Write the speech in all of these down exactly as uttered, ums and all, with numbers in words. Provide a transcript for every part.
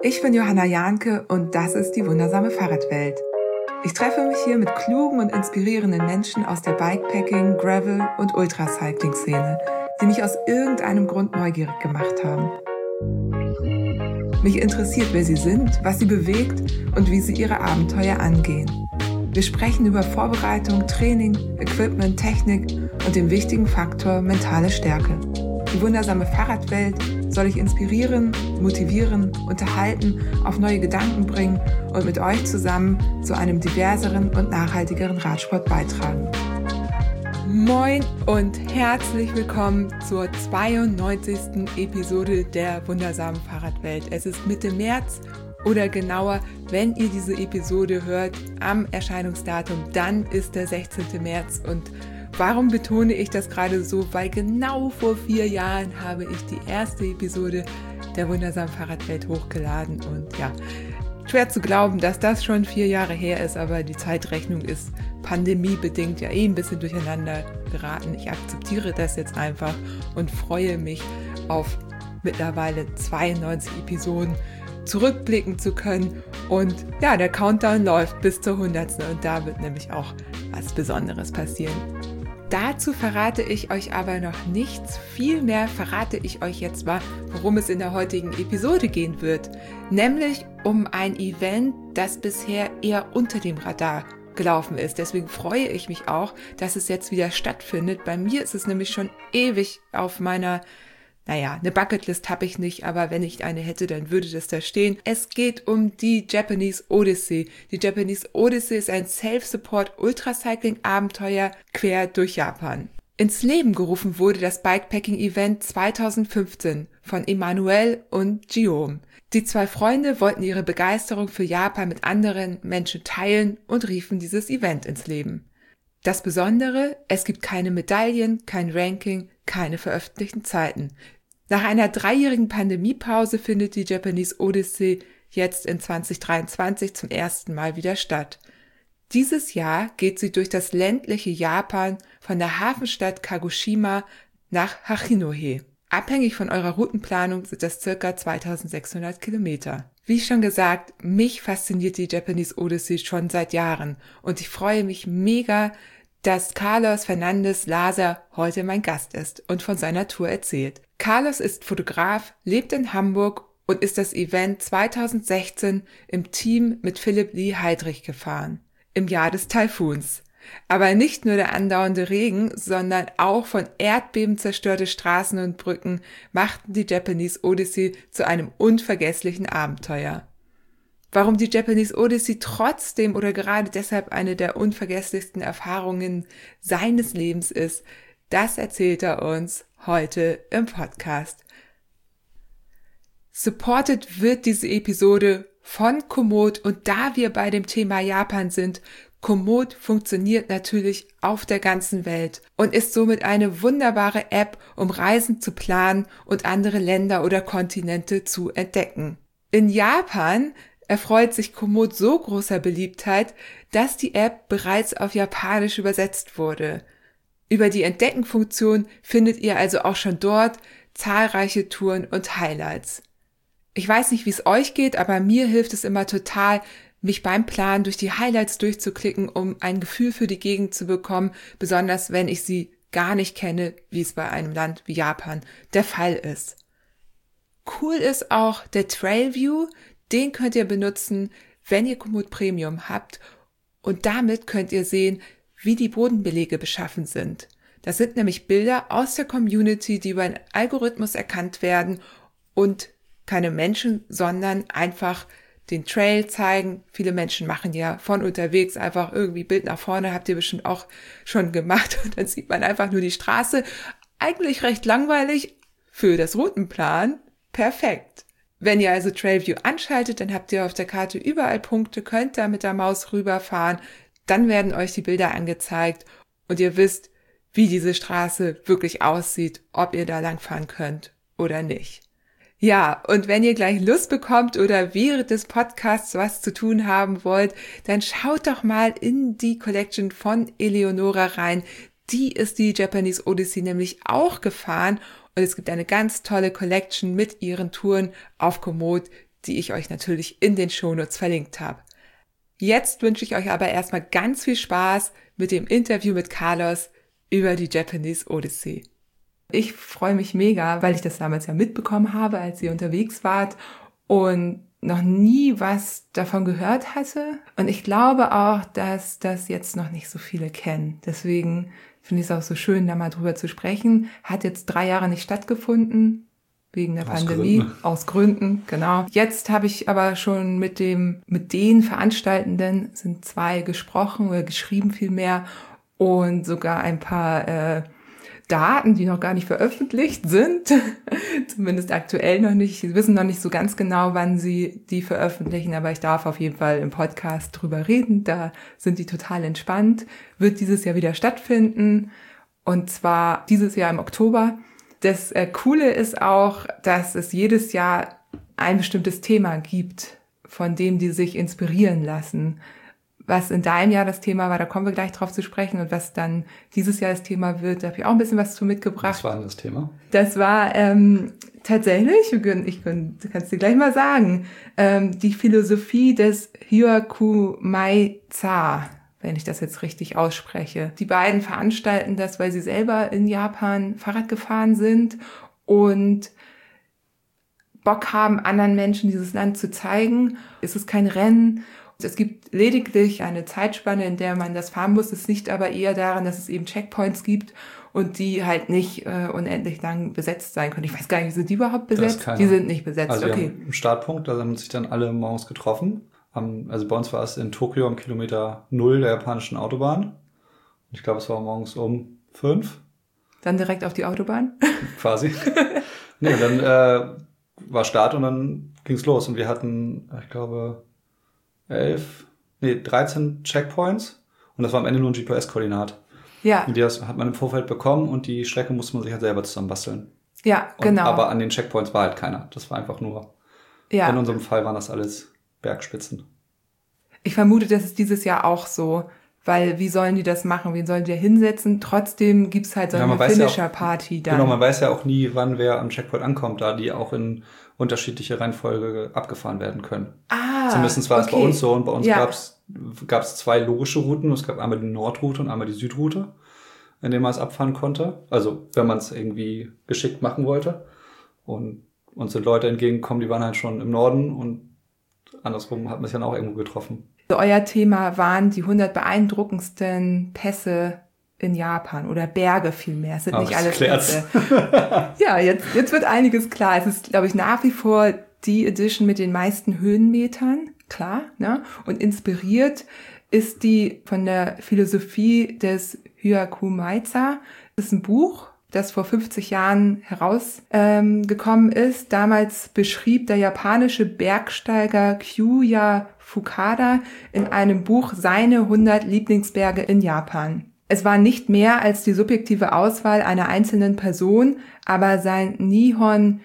Ich bin Johanna Jahnke und das ist die wundersame Fahrradwelt. Ich treffe mich hier mit klugen und inspirierenden Menschen aus der Bikepacking-, Gravel- und Ultracycling-Szene, die mich aus irgendeinem Grund neugierig gemacht haben. Mich interessiert, wer sie sind, was sie bewegt und wie sie ihre Abenteuer angehen. Wir sprechen über Vorbereitung, Training, Equipment, Technik und den wichtigen Faktor mentale Stärke. Die wundersame Fahrradwelt soll ich inspirieren, motivieren, unterhalten, auf neue Gedanken bringen und mit euch zusammen zu einem diverseren und nachhaltigeren Radsport beitragen. Moin und herzlich willkommen zur zweiundneunzigsten Episode der wundersamen Fahrradwelt. Es ist Mitte März oder genauer, wenn ihr diese Episode hört, am Erscheinungsdatum, dann ist der sechzehnte März. Und warum betone ich das gerade so? Weil genau vor vier Jahren habe ich die erste Episode der wundersamen Fahrradwelt hochgeladen. Und ja, schwer zu glauben, dass das schon vier Jahre her ist, aber die Zeitrechnung ist pandemiebedingt ja eh ein bisschen durcheinander geraten. Ich akzeptiere das jetzt einfach und freue mich auf mittlerweile zweiundneunzig Episoden zurückblicken zu können. Und ja, der Countdown läuft bis zur hundertsten und da wird nämlich auch was Besonderes passieren. Dazu verrate ich euch aber noch nichts. Vielmehr verrate ich euch jetzt mal, worum es in der heutigen Episode gehen wird. Nämlich um ein Event, das bisher eher unter dem Radar gelaufen ist. Deswegen freue ich mich auch, dass es jetzt wieder stattfindet. Bei mir ist es nämlich schon ewig auf meiner, naja, eine Bucketlist habe ich nicht, aber wenn ich eine hätte, dann würde das da stehen. Es geht um die Japanese Odyssey. Die Japanese Odyssey ist ein Self-Support-Ultracycling-Abenteuer quer durch Japan. Ins Leben gerufen wurde das Bikepacking-Event zweitausendfünfzehn von Emanuel und Guillaume. Die zwei Freunde wollten ihre Begeisterung für Japan mit anderen Menschen teilen und riefen dieses Event ins Leben. Das Besondere, es gibt keine Medaillen, kein Ranking, keine veröffentlichten Zeiten. Nach einer dreijährigen Pandemiepause findet die Japanese Odyssey jetzt in zwanzig dreiundzwanzig zum ersten Mal wieder statt. Dieses Jahr geht sie durch das ländliche Japan von der Hafenstadt Kagoshima nach Hachinohe. Abhängig von eurer Routenplanung sind das ca. zweitausendsechshundert Kilometer. Wie schon gesagt, mich fasziniert die Japanese Odyssey schon seit Jahren und ich freue mich mega, dass Carlos Fernandes Laser heute mein Gast ist und von seiner Tour erzählt. Carlos ist Fotograf, lebt in Hamburg und ist das Event zweitausendsechzehn im Team mit Philipp Lee Heidrich gefahren, im Jahr des Taifuns. Aber nicht nur der andauernde Regen, sondern auch von Erdbeben zerstörte Straßen und Brücken machten die Japanese Odyssey zu einem unvergesslichen Abenteuer. Warum die Japanese Odyssey trotzdem oder gerade deshalb eine der unvergesslichsten Erfahrungen seines Lebens ist, das erzählt er uns heute im Podcast. Supported wird diese Episode von Komoot und da wir bei dem Thema Japan sind, Komoot funktioniert natürlich auf der ganzen Welt und ist somit eine wunderbare App, um Reisen zu planen und andere Länder oder Kontinente zu entdecken. In Japan erfreut sich Komoot so großer Beliebtheit, dass die App bereits auf Japanisch übersetzt wurde. Über die Entdecken-Funktion findet ihr also auch schon dort zahlreiche Touren und Highlights. Ich weiß nicht, wie es euch geht, aber mir hilft es immer total, mich beim Planen durch die Highlights durchzuklicken, um ein Gefühl für die Gegend zu bekommen, besonders wenn ich sie gar nicht kenne, wie es bei einem Land wie Japan der Fall ist. Cool ist auch der Trailview, den könnt ihr benutzen, wenn ihr Komoot Premium habt und damit könnt ihr sehen, wie die Bodenbelege beschaffen sind. Das sind nämlich Bilder aus der Community, die über einen Algorithmus erkannt werden und keine Menschen, sondern einfach den Trail zeigen. Viele Menschen machen ja von unterwegs einfach irgendwie Bild nach vorne, habt ihr bestimmt auch schon gemacht und dann sieht man einfach nur die Straße. Eigentlich recht langweilig, für das Routenplan perfekt. Wenn ihr also Trailview anschaltet, dann habt ihr auf der Karte überall Punkte, könnt da mit der Maus rüberfahren, dann werden euch die Bilder angezeigt und ihr wisst, wie diese Straße wirklich aussieht, ob ihr da langfahren könnt oder nicht. Ja, und wenn ihr gleich Lust bekommt oder während des Podcasts was zu tun haben wollt, dann schaut doch mal in die Collection von Eleonora rein. Die ist die Japanese Odyssey nämlich auch gefahren und es gibt eine ganz tolle Collection mit ihren Touren auf Komoot, die ich euch natürlich in den Shownotes verlinkt habe. Jetzt wünsche ich euch aber erstmal ganz viel Spaß mit dem Interview mit Carlos über die Japanese Odyssey. Ich freue mich mega, weil ich das damals ja mitbekommen habe, als ihr unterwegs wart und noch nie was davon gehört hatte. Und ich glaube auch, dass das jetzt noch nicht so viele kennen. Deswegen finde ich es auch so schön, da mal drüber zu sprechen. Hat jetzt drei Jahre nicht stattgefunden, wegen der aus Pandemie. Gründen. Aus Gründen, genau. Jetzt habe ich aber schon mit dem, mit den Veranstaltenden, sind zwei gesprochen oder geschrieben vielmehr und sogar ein paar äh, Daten, die noch gar nicht veröffentlicht sind, zumindest aktuell noch nicht. Sie wissen noch nicht so ganz genau, wann sie die veröffentlichen, aber ich darf auf jeden Fall im Podcast drüber reden. Da sind die total entspannt. Wird dieses Jahr wieder stattfinden und zwar dieses Jahr im Oktober. Das äh, Coole ist auch, dass es jedes Jahr ein bestimmtes Thema gibt, von dem die sich inspirieren lassen. Was in deinem Jahr das Thema war, da kommen wir gleich drauf zu sprechen. Und was dann dieses Jahr das Thema wird, da habe ich auch ein bisschen was zu mitgebracht. Was war denn das Thema? Das war ähm, tatsächlich, ich kann es dir gleich mal sagen, ähm, die Philosophie des Hyakumaitsa, wenn ich das jetzt richtig ausspreche. Die beiden veranstalten das, weil sie selber in Japan Fahrrad gefahren sind und Bock haben, anderen Menschen dieses Land zu zeigen. Es ist kein Rennen. Es gibt lediglich eine Zeitspanne, in der man das fahren muss. Es liegt aber eher daran, dass es eben Checkpoints gibt und die halt nicht äh, unendlich lang besetzt sein können. Ich weiß gar nicht, sind die überhaupt besetzt? Die sind nicht besetzt, also okay. Im Startpunkt, da haben sich dann alle morgens getroffen. Also bei uns war es in Tokio am Kilometer null der japanischen Autobahn. Ich glaube, es war morgens um fünf. Dann direkt auf die Autobahn? Quasi. Nee, dann äh, war Start und dann ging's los. Und wir hatten, ich glaube... elf, nee, dreizehn Checkpoints und das war am Ende nur ein G P S-Koordinat. Ja. Und die hat man im Vorfeld bekommen und die Strecke musste man sich halt selber zusammenbasteln. Ja, und, genau. Aber an den Checkpoints war halt keiner. Das war einfach nur, ja. In unserem Fall waren das alles Bergspitzen. Ich vermute, das ist dieses Jahr auch so, weil wie sollen die das machen? Wen sollen die da hinsetzen? Trotzdem gibt's halt so ja, eine Finisher-Party ja dann. Genau, man weiß ja auch nie, wann wer am Checkpoint ankommt, da die auch in unterschiedliche Reihenfolge abgefahren werden können. Ah, Zumindest war okay. es bei uns so und bei uns ja. gab's gab's zwei logische Routen. Es gab einmal die Nordroute und einmal die Südroute, in der man es abfahren konnte. Also wenn man es irgendwie geschickt machen wollte. Und uns sind Leute entgegengekommen, die waren halt schon im Norden und andersrum hat man sich dann auch irgendwo getroffen. Also euer Thema waren die hundert beeindruckendsten Pässe in Japan oder Berge vielmehr. Es sind Aber nicht alles Pässe. Ja, jetzt, jetzt wird einiges klar. Es ist, glaube ich, nach wie vor die Edition mit den meisten Höhenmetern, klar, ne? Und inspiriert ist die von der Philosophie des Hyakumaitsa. Das ist ein Buch, das vor fünfzig Jahren herausgekommen ähm, ist. Damals beschrieb der japanische Bergsteiger Kyuya Fukada in einem Buch seine hundert Lieblingsberge in Japan. Es war nicht mehr als die subjektive Auswahl einer einzelnen Person, aber sein Nihon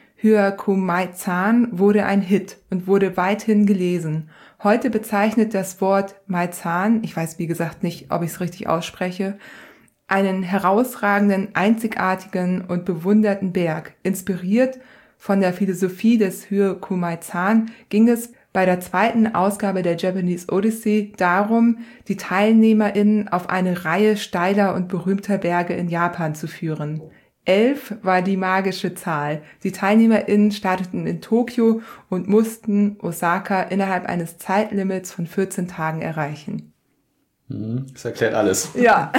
Hyakumaitsan wurde ein Hit und wurde weithin gelesen. Heute bezeichnet das Wort Maitsan, ich weiß wie gesagt nicht, ob ich es richtig ausspreche, einen herausragenden, einzigartigen und bewunderten Berg. Inspiriert von der Philosophie des Hyakumaitsan ging es bei der zweiten Ausgabe der Japanese Odyssey darum, die TeilnehmerInnen auf eine Reihe steiler und berühmter Berge in Japan zu führen. Elf war die magische Zahl. Die TeilnehmerInnen starteten in Tokio und mussten Osaka innerhalb eines Zeitlimits von vierzehn Tagen erreichen. Das erklärt alles. Ja.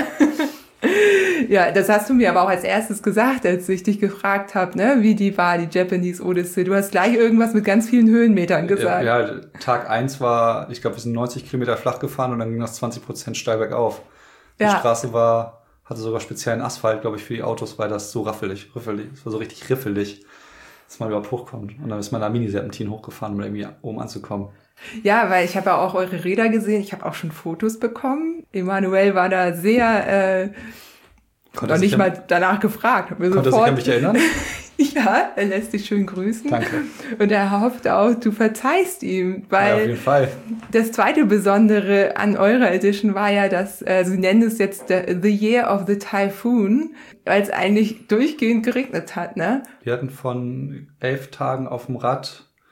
Ja, das hast du mir aber auch als erstes gesagt, als ich dich gefragt habe, ne, wie die war, die Japanese Odyssey. Du hast gleich irgendwas mit ganz vielen Höhenmetern gesagt. Ja, ja Tag eins war, ich glaube, wir sind neunzig Kilometer flach gefahren und dann ging das zwanzig Prozent steil bergauf. Die ja. Straße war, hatte sogar speziellen Asphalt, glaube ich, für die Autos, weil das so raffelig, riffelig, es war so richtig riffelig, dass man überhaupt hochkommt. Und dann ist man da Mini-Serpentin hochgefahren, um irgendwie oben anzukommen. Ja, weil ich habe ja auch eure Räder gesehen, ich habe auch schon Fotos bekommen. Emanuel war da sehr, äh, noch nicht mal an, danach gefragt. Konnte sofort, sich an mich erinnern? Ja, er lässt dich schön grüßen. Danke. Und er hofft auch, du verzeihst ihm, weil ja, auf jeden Fall. Das zweite Besondere an eurer Edition war ja, dass, äh, sie nennen es jetzt the, the Year of the Typhoon, weil es eigentlich durchgehend geregnet hat, ne? Wir hatten von elf Tagen auf dem Rad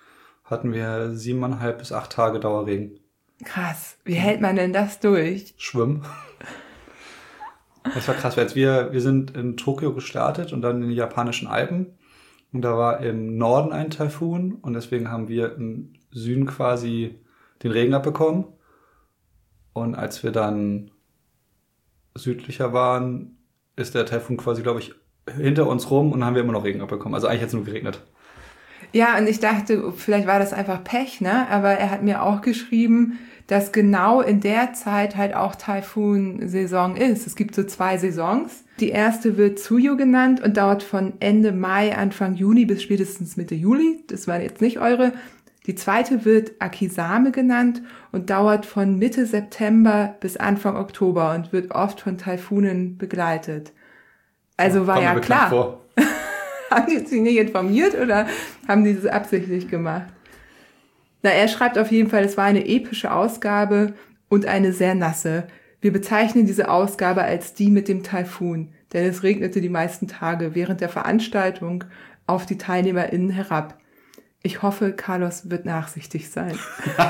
hatten wir siebeneinhalb bis acht Tage Dauerregen. Krass. Wie hält man denn das durch? Schwimmen. Das war krass, weil wir, wir sind in Tokio gestartet und dann in den japanischen Alpen. Und da war im Norden ein Taifun und deswegen haben wir im Süden quasi den Regen abbekommen. Und als wir dann südlicher waren, ist der Taifun quasi, glaube ich, hinter uns rum und dann haben wir immer noch Regen abbekommen. Also eigentlich hat es nur geregnet. Ja, und ich dachte, vielleicht war das einfach Pech, ne? Aber er hat mir auch geschrieben, dass genau in der Zeit halt auch Taifun-Saison ist. Es gibt so zwei Saisons. Die erste wird Tsuyu genannt und dauert von Ende Mai, Anfang Juni bis spätestens Mitte Juli. Das waren jetzt nicht eure. Die zweite wird Akisame genannt und dauert von Mitte September bis Anfang Oktober und wird oft von Taifunen begleitet. Also war ja klar. Vor. Haben die sich nicht informiert oder haben die das absichtlich gemacht? Na, er schreibt auf jeden Fall, es war eine epische Ausgabe und eine sehr nasse. Wir bezeichnen diese Ausgabe als die mit dem Taifun, denn es regnete die meisten Tage während der Veranstaltung auf die TeilnehmerInnen herab. Ich hoffe, Carlos wird nachsichtig sein.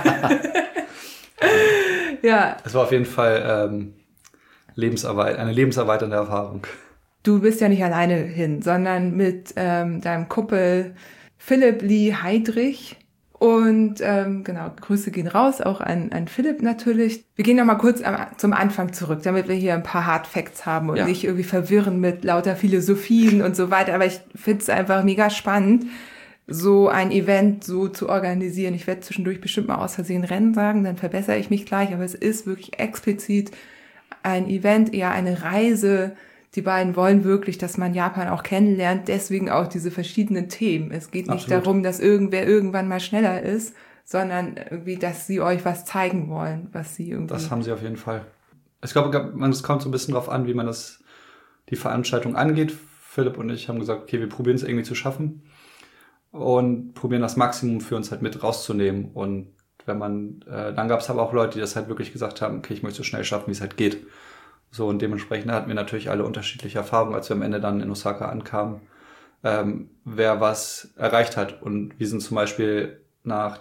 Ja. Es war auf jeden Fall ähm, Lebensarbeit, eine lebenserweiternde Erfahrung. Du bist ja nicht alleine hin, sondern mit ähm, deinem Kumpel Philipp Lee Heidrich. Und ähm, genau, Grüße gehen raus, auch an, an Philipp natürlich. Wir gehen nochmal kurz am, zum Anfang zurück, damit wir hier ein paar Hard Facts haben und ja. nicht irgendwie verwirren mit lauter Philosophien und so weiter. Aber ich finde es einfach mega spannend, so ein Event so zu organisieren. Ich werde zwischendurch bestimmt mal aus Versehen Rennen sagen, dann verbessere ich mich gleich. Aber es ist wirklich explizit ein Event, eher eine Reise. Die beiden wollen wirklich, dass man Japan auch kennenlernt, deswegen auch diese verschiedenen Themen. Es geht nicht Absolut. darum, dass irgendwer irgendwann mal schneller ist, sondern irgendwie, dass sie euch was zeigen wollen, was sie irgendwie... Das haben sie auf jeden Fall. Ich glaube, es kommt so ein bisschen drauf an, wie man das die Veranstaltung angeht. Philipp und ich haben gesagt, okay, wir probieren es irgendwie zu schaffen und probieren das Maximum für uns halt mit rauszunehmen. Und wenn man, äh, dann gab es aber auch Leute, die das halt wirklich gesagt haben, okay, ich möchte so schnell schaffen, wie es halt geht. So, und dementsprechend hatten wir natürlich alle unterschiedliche Erfahrungen, als wir am Ende dann in Osaka ankamen, ähm, wer was erreicht hat. Und wir sind zum Beispiel nach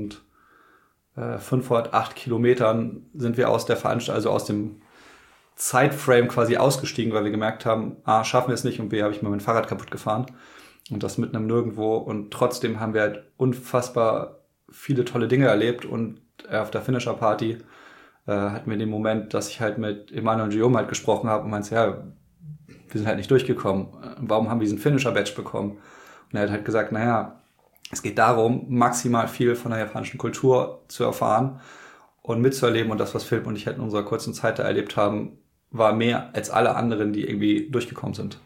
eintausendfünfhundertacht Kilometern sind wir aus der Veranstaltung, also aus dem Zeitframe quasi ausgestiegen, weil wir gemerkt haben, A, schaffen wir es nicht und B, habe ich mir mein Fahrrad kaputt gefahren. Und das mitten im Nirgendwo. Und trotzdem haben wir halt unfassbar viele tolle Dinge erlebt und auf der Finisher-Party hatten wir den Moment, dass ich halt mit Emanuel und Guillaume halt gesprochen habe und meinte, ja, wir sind halt nicht durchgekommen. Warum haben wir diesen Finisher-Badge bekommen? Und er hat halt gesagt, naja, es geht darum, maximal viel von der japanischen Kultur zu erfahren und mitzuerleben. Und das, was Philipp und ich halt in unserer kurzen Zeit da erlebt haben, war mehr als alle anderen, die irgendwie durchgekommen sind.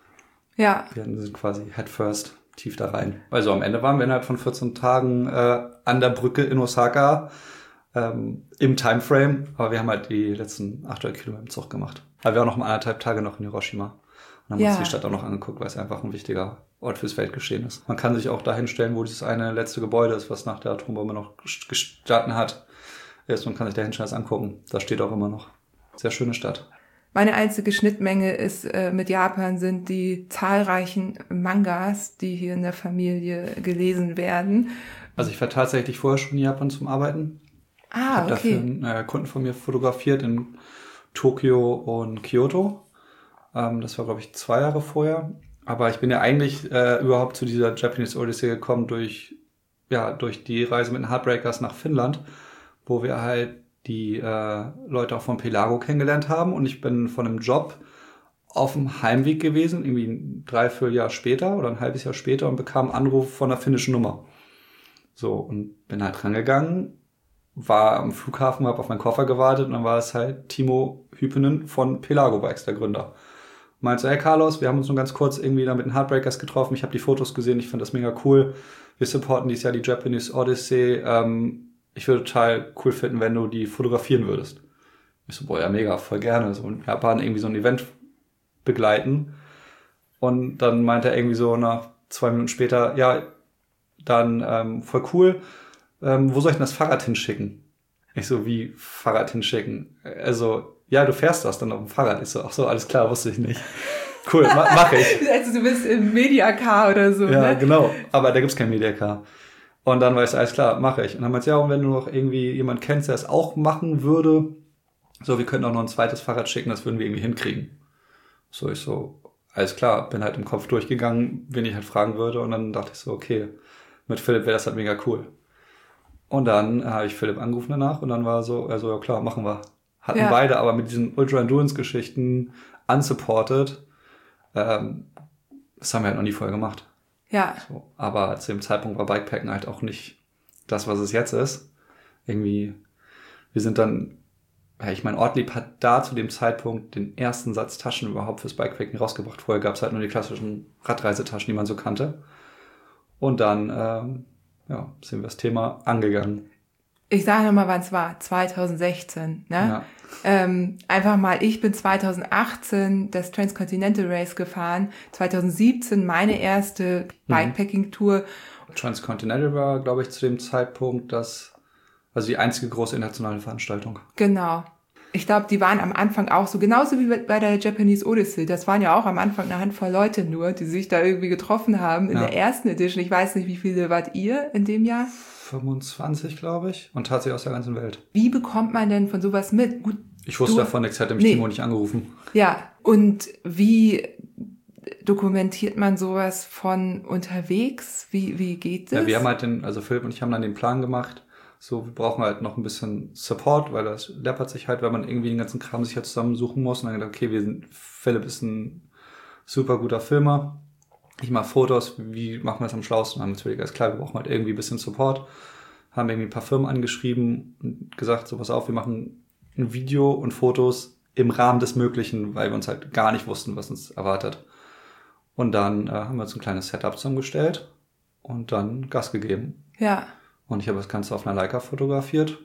Ja. Wir sind quasi head first tief da rein. Also am Ende waren wir innerhalb von vierzehn Tagen äh, an der Brücke in Osaka, Ähm, im Timeframe, aber wir haben halt die letzten achthundert Kilometer im Zug gemacht. Aber wir waren noch mal anderthalb Tage noch in Hiroshima und haben ja. uns die Stadt auch noch angeguckt, weil es einfach ein wichtiger Ort fürs Weltgeschehen ist. Man kann sich auch dahin stellen, wo dieses eine letzte Gebäude ist, was nach der Atombombe noch gestanden hat. Ist, man kann sich dahin schnell angucken. Das steht auch immer noch. Sehr schöne Stadt. Meine einzige Schnittmenge ist äh, mit Japan sind die zahlreichen Mangas, die hier in der Familie gelesen werden. Also ich war tatsächlich vorher schon in Japan zum Arbeiten. Ah, ich habe okay. dafür einen äh, Kunden von mir fotografiert in Tokio und Kyoto. Ähm, das war, glaube ich, zwei Jahre vorher. Aber ich bin ja eigentlich äh, überhaupt zu dieser Japanese Odyssey gekommen durch, ja, durch die Reise mit den Heartbreakers nach Finnland, wo wir halt die äh, Leute auch von Pelago kennengelernt haben. Und ich bin von einem Job auf dem Heimweg gewesen, irgendwie ein Dreivierteljahr später oder ein halbes Jahr später und bekam einen Anruf von einer finnischen Nummer. So, und bin halt rangegangen, war am Flughafen, habe auf meinen Koffer gewartet und dann war es halt Timo Hyppinen von Pelago Bikes, der Gründer. Meinte so, hey Carlos, wir haben uns nur ganz kurz irgendwie da mit den Heartbreakers getroffen, ich habe die Fotos gesehen, ich finde das mega cool, wir supporten dieses Jahr die Japanese Odyssey, ähm, ich würde total cool finden, wenn du die fotografieren würdest. Ich so, boah, ja mega, voll gerne, so in Japan irgendwie so ein Event begleiten und dann meinte er irgendwie so nach zwei Minuten später, ja, dann ähm, voll cool, Ähm, wo soll ich denn das Fahrrad hinschicken? Ich so, wie Fahrrad hinschicken? Also, ja, du fährst das dann auf dem Fahrrad. Ich so, ach so, alles klar, wusste ich nicht. Cool, ma- mach ich. Also du bist im Mediacar oder so, ja, ne? Genau, aber da gibt's kein Mediacar. Und dann war ich so, alles klar, mache ich. Und dann meinte ja, und wenn du noch irgendwie jemand kennst, der es auch machen würde, so, wir könnten auch noch ein zweites Fahrrad schicken, das würden wir irgendwie hinkriegen. So, ich so, alles klar, bin halt im Kopf durchgegangen, wen ich halt fragen würde. Und dann dachte ich so, okay, mit Philipp wäre das halt mega cool. Und dann habe ich Philipp angerufen danach und dann war so, also ja klar, machen wir. Hatten ja. beide aber mit diesen Ultra-Endurance-Geschichten unsupported. Ähm, das haben wir halt noch nie vorher gemacht. Ja. So, aber zu dem Zeitpunkt war Bikepacken halt auch nicht das, was es jetzt ist. Irgendwie, wir sind dann, ja, ich meine, Ortlieb hat da zu dem Zeitpunkt den ersten Satz Taschen überhaupt fürs Bikepacken rausgebracht. Vorher gab es halt nur die klassischen Radreisetaschen, die man so kannte. Und dann, ähm, ja, sind wir das Thema angegangen. Ich sage nochmal, wann es war. zwanzig sechzehn, ne? Ja. Ähm, einfach mal, ich bin zwanzig achtzehn das Transcontinental Race gefahren. zwanzig siebzehn meine erste Bikepacking-Tour. Transcontinental war, glaube ich, zu dem Zeitpunkt das, also die einzige große internationale Veranstaltung. Genau. Ich glaube, die waren am Anfang auch so, genauso wie bei der Japanese Odyssey. Das waren ja auch am Anfang eine Handvoll Leute nur, die sich da irgendwie getroffen haben. In ja. der ersten Edition, ich weiß nicht, wie viele wart ihr in dem Jahr? fünfundzwanzig, glaube ich. Und tatsächlich aus der ganzen Welt. Wie bekommt man denn von sowas mit? Gut, ich wusste du, davon nichts, hätte mich nee. Timo nicht angerufen. Ja, und wie dokumentiert man sowas von unterwegs? Wie, wie geht das? Ja, wir haben halt den, also Philipp und ich haben dann den Plan gemacht, so, wir brauchen halt noch ein bisschen Support, weil das läppert sich halt, weil man irgendwie den ganzen Kram sich halt zusammensuchen muss. Und dann gedacht, okay, wir sind, Philipp ist ein super guter Filmer. Ich mache Fotos, wie machen wir das am schlausten? Haben natürlich ganz klar, wir brauchen halt irgendwie ein bisschen Support. Haben irgendwie ein paar Firmen angeschrieben und gesagt, so pass auf, wir machen ein Video und Fotos im Rahmen des Möglichen, weil wir uns halt gar nicht wussten, was uns erwartet. Und dann äh, haben wir uns ein kleines Setup zusammengestellt und dann Gas gegeben. Ja. Und ich habe das Ganze auf einer Leica fotografiert.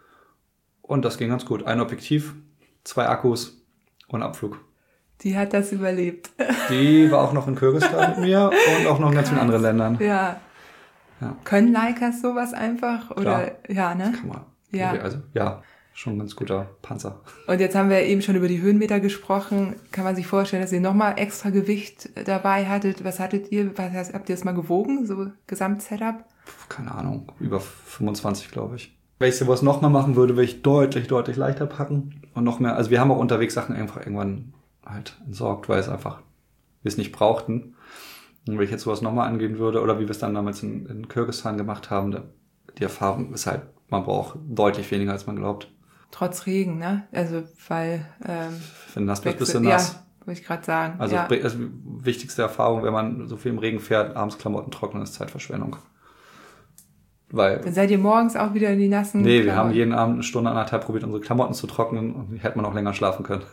Und das ging ganz gut. Ein Objektiv, zwei Akkus und Abflug. Die hat das überlebt. Die war auch noch in Kyrgyzstan mit mir und auch noch in ganz vielen anderen Ländern. Ja. ja. Können Leicas sowas einfach? Oder? Klar. Ja, ne? Das kann man. Ja. Also, ja, schon ein ganz guter Panzer. Und jetzt haben wir eben schon über die Höhenmeter gesprochen. Kann man sich vorstellen, dass ihr nochmal extra Gewicht dabei hattet? Was hattet ihr? Was, habt ihr das mal gewogen? So Gesamtsetup? Keine Ahnung. Über fünfundzwanzig, glaube ich. Wenn ich sowas nochmal machen würde, würde ich deutlich, deutlich leichter packen. Und noch mehr. Also wir haben auch unterwegs Sachen einfach irgendwann halt entsorgt, weil es einfach, wir es nicht brauchten. Und wenn ich jetzt sowas nochmal angehen würde, oder wie wir es dann damals in, in Kyrgyzstan gemacht haben, da, die Erfahrung ist halt, man braucht deutlich weniger, als man glaubt. Trotz Regen, ne? Also, weil, ähm, wenn nass bist, bist du nass. Ja, wollte ich gerade sagen. Also, ja. also, wichtigste Erfahrung, wenn man so viel im Regen fährt, abends Klamotten trocknen, ist Zeitverschwendung. Weil. Dann seid ihr morgens auch wieder in die nassen Nee, Klamotten. wir haben jeden Abend eine Stunde, anderthalb probiert, unsere Klamotten zu trocknen und hätte man auch länger schlafen können.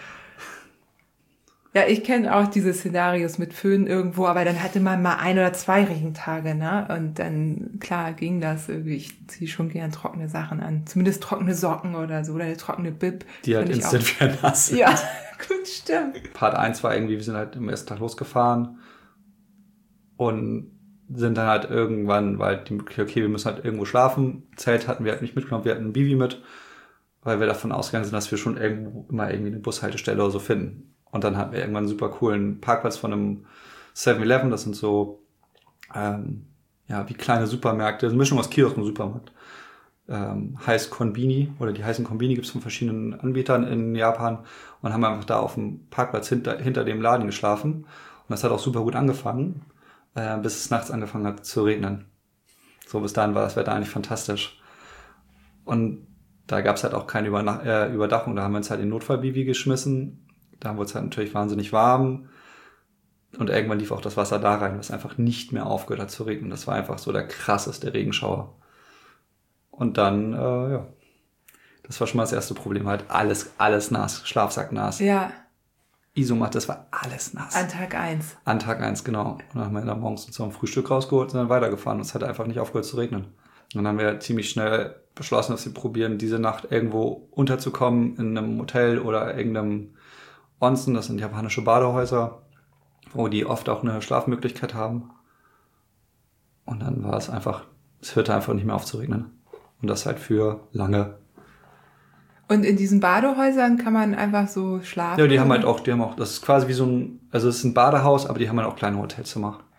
Ja, ich kenne auch diese Szenarios mit Föhn irgendwo, aber dann hatte man mal ein oder zwei Regentage, ne? Und dann, klar, ging das irgendwie. Ich ziehe schon gern trockene Sachen an. Zumindest trockene Socken oder so, oder eine trockene Bib. Die halt instant wieder nass sind. Ja, gut, stimmt. Part eins war irgendwie, wir sind halt am ersten Tag losgefahren und sind dann halt irgendwann, weil die, okay, wir müssen halt irgendwo schlafen. Zelt hatten wir halt nicht mitgenommen, wir hatten ein Bivi mit, weil wir davon ausgegangen sind, dass wir schon irgendwo immer irgendwie eine Bushaltestelle oder so finden. Und dann hatten wir irgendwann einen super coolen Parkplatz von einem seven eleven. Das sind so, ähm, ja, wie kleine Supermärkte. Eine Mischung aus Kiosk und Supermarkt. Ähm, heißt Konbini, oder die heißen Konbini, gibt es von verschiedenen Anbietern in Japan. Und haben einfach da auf dem Parkplatz hinter, hinter dem Laden geschlafen. Und das hat auch super gut angefangen, äh, bis es nachts angefangen hat zu regnen. So, bis dahin war das Wetter eigentlich fantastisch. Und da gab es halt auch keine Überna- äh, Überdachung. Da haben wir uns halt in Notfall-Bivi geschmissen. Da wurde es halt natürlich wahnsinnig warm und irgendwann lief auch das Wasser da rein, was einfach nicht mehr aufgehört hat zu regnen. Das war einfach so der krasseste Regenschauer. Und dann, äh, ja, das war schon mal das erste Problem, halt alles, alles nass, Schlafsack nass. Ja. Isomatte, das war alles nass. An Tag eins. An Tag eins, genau. Und dann haben wir dann morgens zum Frühstück rausgeholt und dann weitergefahren. Und es hat einfach nicht aufgehört zu regnen. Und dann haben wir ziemlich schnell beschlossen, dass wir probieren, diese Nacht irgendwo unterzukommen in einem Hotel oder irgendeinem Onsen, das sind japanische Badehäuser, wo die oft auch eine Schlafmöglichkeit haben. Und dann war es einfach, es hörte einfach nicht mehr auf zu regnen. Und das halt für lange. Und in diesen Badehäusern kann man einfach so schlafen? Ja, die haben halt auch, die haben auch, das ist quasi wie so ein, also es ist ein Badehaus, aber die haben halt auch kleine Hotelzimmer.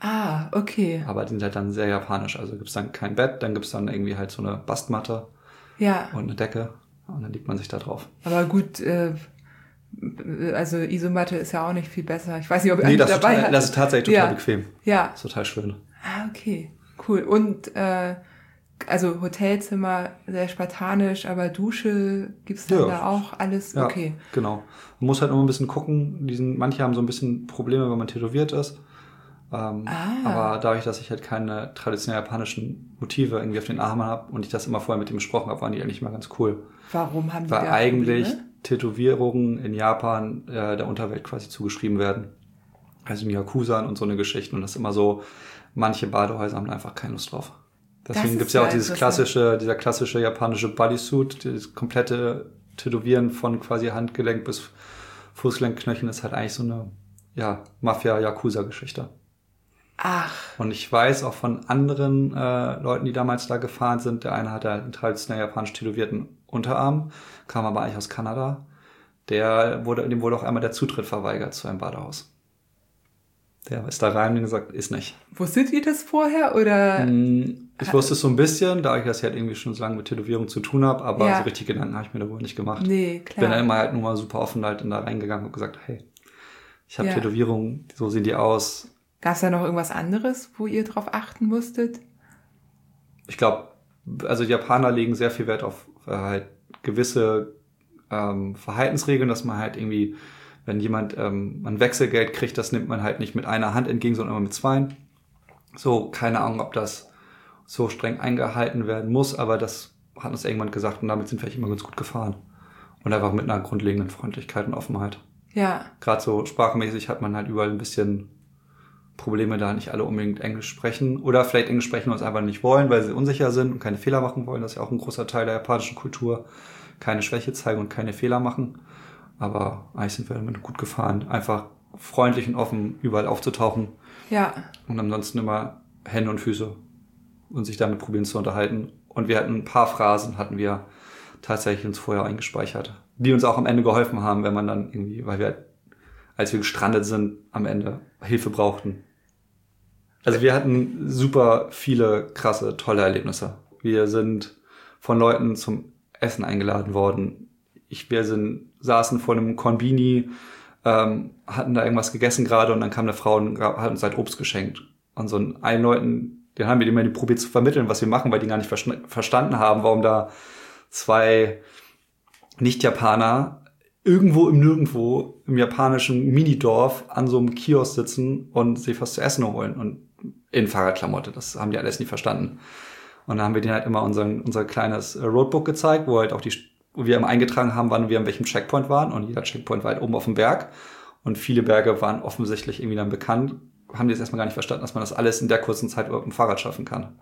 Ah, okay. Aber die sind halt dann sehr japanisch. Also gibt's dann kein Bett, dann gibt's dann irgendwie halt so eine Bastmatte ja. und eine Decke und dann liegt man sich da drauf. Aber gut, äh, also Isomatte ist ja auch nicht viel besser. Ich weiß nicht, ob ihr nee, eine das dabei total, habt. das ist tatsächlich total ja. bequem. Ja. Das ist total schön. Ah, okay. Cool. Und äh, also Hotelzimmer sehr spartanisch, aber Dusche gibt's dann ja. da auch alles? Ja, okay. Genau. Man muss halt immer ein bisschen gucken. Die sind, manche haben so ein bisschen Probleme, wenn man tätowiert ist. Ähm, ah. Aber dadurch, dass ich halt keine traditionell japanischen Motive irgendwie auf den Armen habe und ich das immer vorher mit ihm besprochen habe, waren die eigentlich mal ganz cool. Warum haben die Weil da eigentlich Probleme? Tätowierungen in Japan äh, der Unterwelt quasi zugeschrieben werden. Also in Yakuza und so eine Geschichte. Und das ist immer so, manche Badehäuser haben einfach keine Lust drauf. Deswegen gibt's ja auch dieses klassische, dieser klassische japanische Bodysuit, das komplette Tätowieren von quasi Handgelenk bis Fußgelenkknöcheln ist halt eigentlich so eine, ja, Mafia-Yakuza-Geschichte. Ach. Und ich weiß auch von anderen äh, Leuten, die damals da gefahren sind, der eine hatte einen traditionell japanisch tätowierten Unterarm, kam aber eigentlich aus Kanada. Der wurde, dem wurde auch einmal der Zutritt verweigert zu einem Badehaus. Der ist da rein und gesagt, ist nicht. Wusstet ihr das vorher, oder? Ich wusste es so ein bisschen, da ich das halt irgendwie schon so lange mit Tätowierung zu tun habe, aber ja. so richtig Gedanken habe ich mir darüber nicht gemacht. Nee, klar. Bin da immer halt nur mal super offen halt da reingegangen und gesagt, hey, ich habe ja. Tätowierungen, so sehen die aus. Gab es da noch irgendwas anderes, wo ihr drauf achten musstet? Ich glaube, also die Japaner legen sehr viel Wert auf äh, halt gewisse ähm, Verhaltensregeln, dass man halt irgendwie, wenn jemand ähm, ein Wechselgeld kriegt, das nimmt man halt nicht mit einer Hand entgegen, sondern immer mit zwei. So, keine Ahnung, ob das so streng eingehalten werden muss, aber das hat uns irgendwann gesagt und damit sind wir immer ganz gut gefahren. Und einfach mit einer grundlegenden Freundlichkeit und Offenheit. Ja. Gerade so sprachmäßig hat man halt überall ein bisschen Probleme, da nicht alle unbedingt Englisch sprechen. Oder vielleicht Englisch sprechen und uns einfach nicht wollen, weil sie unsicher sind und keine Fehler machen wollen. Das ist ja auch ein großer Teil der japanischen Kultur. Keine Schwäche zeigen und keine Fehler machen. Aber eigentlich sind wir damit gut gefahren. Einfach freundlich und offen überall aufzutauchen. Ja. Und ansonsten immer Hände und Füße und sich damit probieren zu unterhalten. Und wir hatten ein paar Phrasen, hatten wir tatsächlich uns vorher eingespeichert, die uns auch am Ende geholfen haben, wenn man dann irgendwie, weil wir, als wir gestrandet sind, am Ende Hilfe brauchten. Also wir hatten super viele krasse, tolle Erlebnisse. Wir sind von Leuten zum Essen eingeladen worden. Ich, wir sind, saßen vor einem Konbini, ähm, hatten da irgendwas gegessen gerade und dann kam eine Frau und hat uns halt Obst geschenkt. Und so einen Leuten, den haben wir immer probiert zu vermitteln, was wir machen, weil die gar nicht versta- verstanden haben, warum da zwei Nicht-Japaner irgendwo im Nirgendwo im japanischen Minidorf an so einem Kiosk sitzen und sich was zu essen holen und in Fahrradklamotte. Das haben die alles nie verstanden. Und dann haben wir denen halt immer unseren, unser kleines Roadbook gezeigt, wo halt auch die, wo wir immer eingetragen haben, wann wir an welchem Checkpoint waren. Und jeder Checkpoint war halt oben auf dem Berg. Und viele Berge waren offensichtlich irgendwie dann bekannt. Haben die jetzt erstmal gar nicht verstanden, dass man das alles in der kurzen Zeit überhaupt mit dem Fahrrad schaffen kann.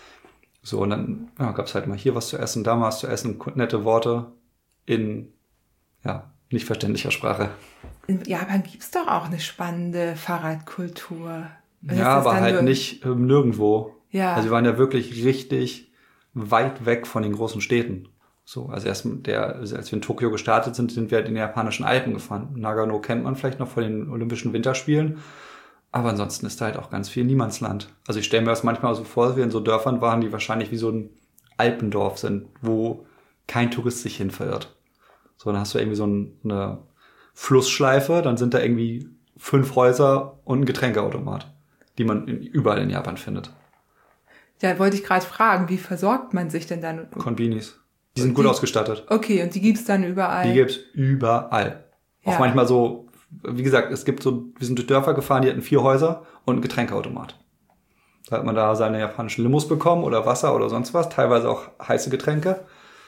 So, und dann ja, gab es halt mal hier was zu essen, da mal was zu essen, nette Worte in, ja, nicht verständlicher Sprache. In Japan gibt's doch auch eine spannende Fahrradkultur. Ja, aber halt nur nicht ähm, nirgendwo. Ja. Also wir waren ja wirklich richtig weit weg von den großen Städten. So, also erst der, also als wir in Tokio gestartet sind, sind wir halt in den japanischen Alpen gefahren. Nagano kennt man vielleicht noch von den Olympischen Winterspielen. Aber ansonsten ist da halt auch ganz viel Niemandsland. Also ich stelle mir das manchmal so vor, dass wir in so Dörfern waren, die wahrscheinlich wie so ein Alpendorf sind, wo kein Tourist sich hin verirrt. So, dann hast du irgendwie so eine Flussschleife, dann sind da irgendwie fünf Häuser und ein Getränkeautomat, die man in, überall in Japan findet. Ja, wollte ich gerade fragen, wie versorgt man sich denn dann? Konbinis. Die sind gut die, ausgestattet. Okay, und die gibt's dann überall? Die gibt's überall. Ja. Auch manchmal so, wie gesagt, es gibt so, wir sind durch Dörfer gefahren, die hatten vier Häuser und einen Getränkeautomat. Da hat man da seine japanischen Limos bekommen oder Wasser oder sonst was, teilweise auch heiße Getränke.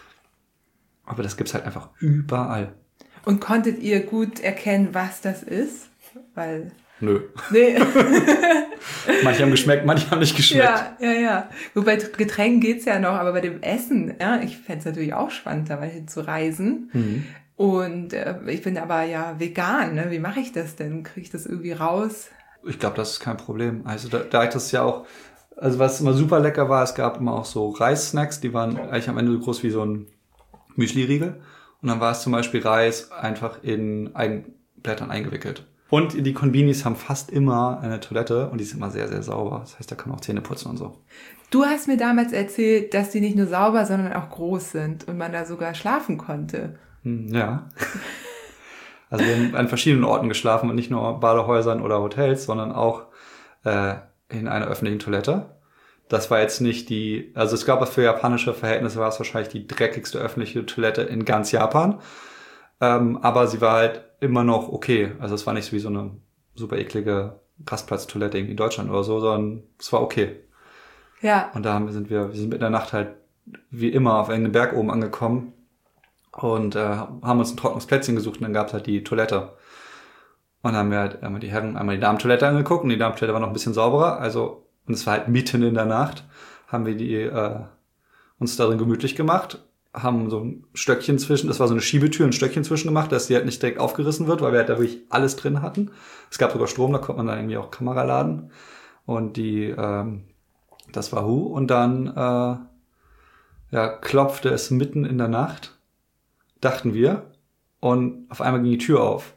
Aber das gibt's halt einfach überall. Und konntet ihr gut erkennen, was das ist? Weil... Nö. Nee. Manche haben geschmeckt, manche haben nicht geschmeckt. Ja, ja, ja. Wobei Getränken geht's ja noch, aber bei dem Essen, ja, ich fände es natürlich auch spannend, da mal hin zu reisen. Mhm. Und äh, ich bin aber ja vegan, ne? Wie mache ich das denn? Kriege ich das irgendwie raus? Ich glaube, das ist kein Problem. Also da, da ich das ja auch, also was immer super lecker war, es gab immer auch so Reissnacks, die waren eigentlich am Ende so groß wie so ein Müsli-Riegel. Und dann war es zum Beispiel Reis einfach in Eigenblättern eingewickelt. Und die Konbinis haben fast immer eine Toilette und die ist immer sehr, sehr sauber. Das heißt, da kann man auch Zähne putzen und so. Du hast mir damals erzählt, dass die nicht nur sauber, sondern auch groß sind und man da sogar schlafen konnte. Ja. Also wir haben an verschiedenen Orten geschlafen und nicht nur Badehäusern oder Hotels, sondern auch äh, in einer öffentlichen Toilette. Das war jetzt nicht die, also es gab für japanische Verhältnisse war es wahrscheinlich die dreckigste öffentliche Toilette in ganz Japan. Ähm, aber sie war halt immer noch okay. Also es war nicht so wie so eine super eklige Rastplatztoilette irgendwie in Deutschland oder so, sondern es war okay. Ja. Und da haben, sind wir, wir sind mit der Nacht halt wie immer auf einem Berg oben angekommen und äh, haben uns ein trockenes Plätzchen gesucht und dann gab es halt die Toilette. Und dann haben wir halt einmal die Herren, einmal die Damentoilette angeguckt und die Damentoilette war noch ein bisschen sauberer. Also, und es war halt mitten in der Nacht, haben wir die äh, uns darin gemütlich gemacht, haben so ein Stöckchen zwischen, das war so eine Schiebetür, ein Stöckchen zwischen gemacht, dass die halt nicht direkt aufgerissen wird, weil wir halt da wirklich alles drin hatten. Es gab sogar Strom, da konnte man dann irgendwie auch Kamera laden. Und die, ähm, das war Hu. Und dann äh, ja, klopfte es mitten in der Nacht, dachten wir. Und auf einmal ging die Tür auf.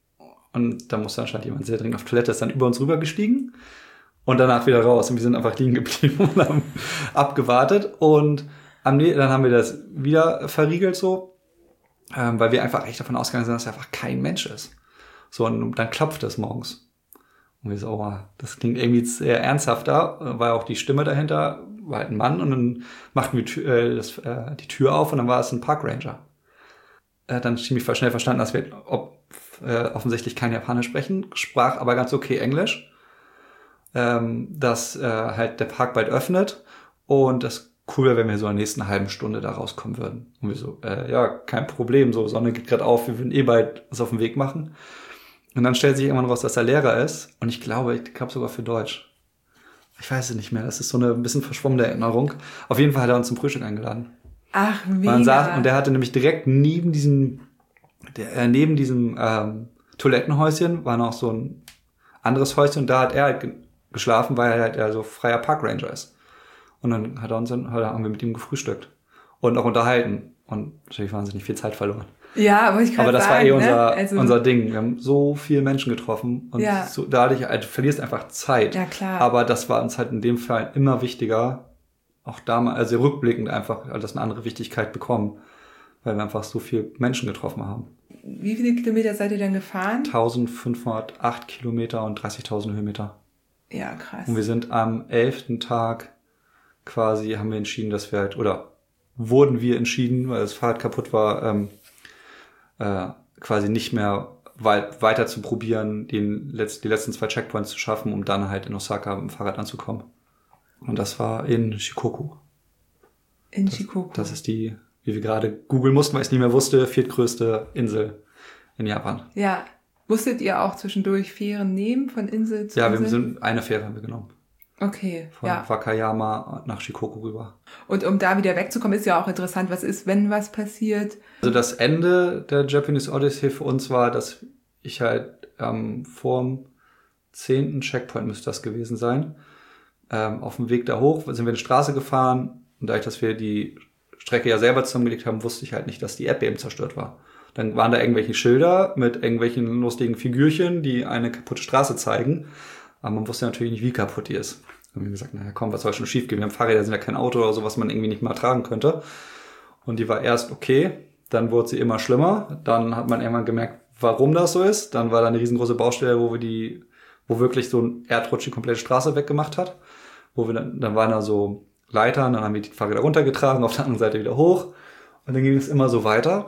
Und da musste anscheinend jemand sehr dringend auf Toilette, ist dann über uns rübergestiegen und danach wieder raus. Und wir sind einfach liegen geblieben und haben abgewartet. Und am nächsten, dann haben wir das wieder verriegelt so, ähm, weil wir einfach echt davon ausgegangen sind, dass einfach kein Mensch ist. So, und dann klopft es morgens. Und wir so, oh, das klingt irgendwie sehr ernsthafter, war auch die Stimme dahinter, war halt ein Mann. Und dann machten wir Tür, äh, das, äh, die Tür auf und dann war es ein Parkranger. Er hat dann ziemlich schnell verstanden, dass wir ob, äh, offensichtlich kein Japanisch sprechen, sprach aber ganz okay Englisch, ähm, dass äh, halt der Park bald öffnet und das cool wäre, wenn wir so in der nächsten halben Stunde da rauskommen würden. Und wir so, äh, ja, kein Problem, so Sonne geht gerade auf, wir würden eh bald was auf den Weg machen. Und dann stellt sich irgendwann raus, dass er Lehrer ist und ich glaube, ich glaube sogar für Deutsch. Ich weiß es nicht mehr, das ist so eine ein bisschen verschwommene Erinnerung. Auf jeden Fall hat er uns zum Frühstück eingeladen. Ach, mega. Und, saß, und der hatte nämlich direkt neben diesem, der, äh, neben diesem ähm, Toilettenhäuschen war noch so ein anderes Häuschen und da hat er halt ge- geschlafen, weil er halt eher so freier Parkranger ist. Und dann hat er uns dann, haben wir mit ihm gefrühstückt und auch unterhalten und natürlich wahnsinnig viel Zeit verloren. Ja, aber ich kann Aber das sagen, war eh unser, ne? also, unser Ding. Wir haben so viele Menschen getroffen und ja. so, dadurch, halt, du verlierst einfach Zeit. Ja, klar. Aber das war uns halt in dem Fall immer wichtiger, auch damals, also rückblickend einfach, hat das eine andere Wichtigkeit bekommen, weil wir einfach so viele Menschen getroffen haben. Wie viele Kilometer seid ihr denn gefahren? eintausendfünfhundertacht Kilometer und dreißigtausend Höhenmeter. Ja, krass. Und wir sind am elften Tag quasi, haben wir entschieden, dass wir halt, oder wurden wir entschieden, weil das Fahrrad kaputt war, ähm, äh, quasi nicht mehr weit, weiter zu probieren, den Letz-, die letzten zwei Checkpoints zu schaffen, um dann halt in Osaka mit dem Fahrrad anzukommen. Und das war in Shikoku. In das, Shikoku. Das ist die, wie wir gerade googeln mussten, weil ich es nicht mehr wusste, viertgrößte Insel in Japan. Ja. Musstet ihr auch zwischendurch Fähren nehmen von Insel zu Ja, Insel? wir sind eine Fähre haben wir genommen. Okay, Von ja. Wakayama nach Shikoku rüber. Und um da wieder wegzukommen, ist ja auch interessant, was ist, wenn was passiert? Also das Ende der Japanese Odyssey für uns war, dass ich halt ähm, vorm zehnten Checkpoint müsste das gewesen sein. Ähm, auf dem Weg da hoch sind wir eine Straße gefahren und dadurch, dass wir die Strecke ja selber zusammengelegt haben, wusste ich halt nicht, dass die App eben zerstört war. Dann waren da irgendwelche Schilder mit irgendwelchen lustigen Figürchen, die eine kaputte Straße zeigen. Aber man wusste natürlich nicht, wie kaputt die ist. Dann haben wir gesagt, naja komm, was soll schon schief gehen? Wir haben Fahrräder, sind ja kein Auto oder so, was man irgendwie nicht mal tragen könnte. Und die war erst okay, dann wurde sie immer schlimmer. Dann hat man irgendwann gemerkt, warum das so ist. Dann war da eine riesengroße Baustelle, wo wir die, wo wirklich so ein Erdrutsch die komplette Straße weggemacht hat. Wo wir dann, dann waren da so Leitern, dann haben wir die Fahrräder runtergetragen, auf der anderen Seite wieder hoch. Und dann ging es immer so weiter.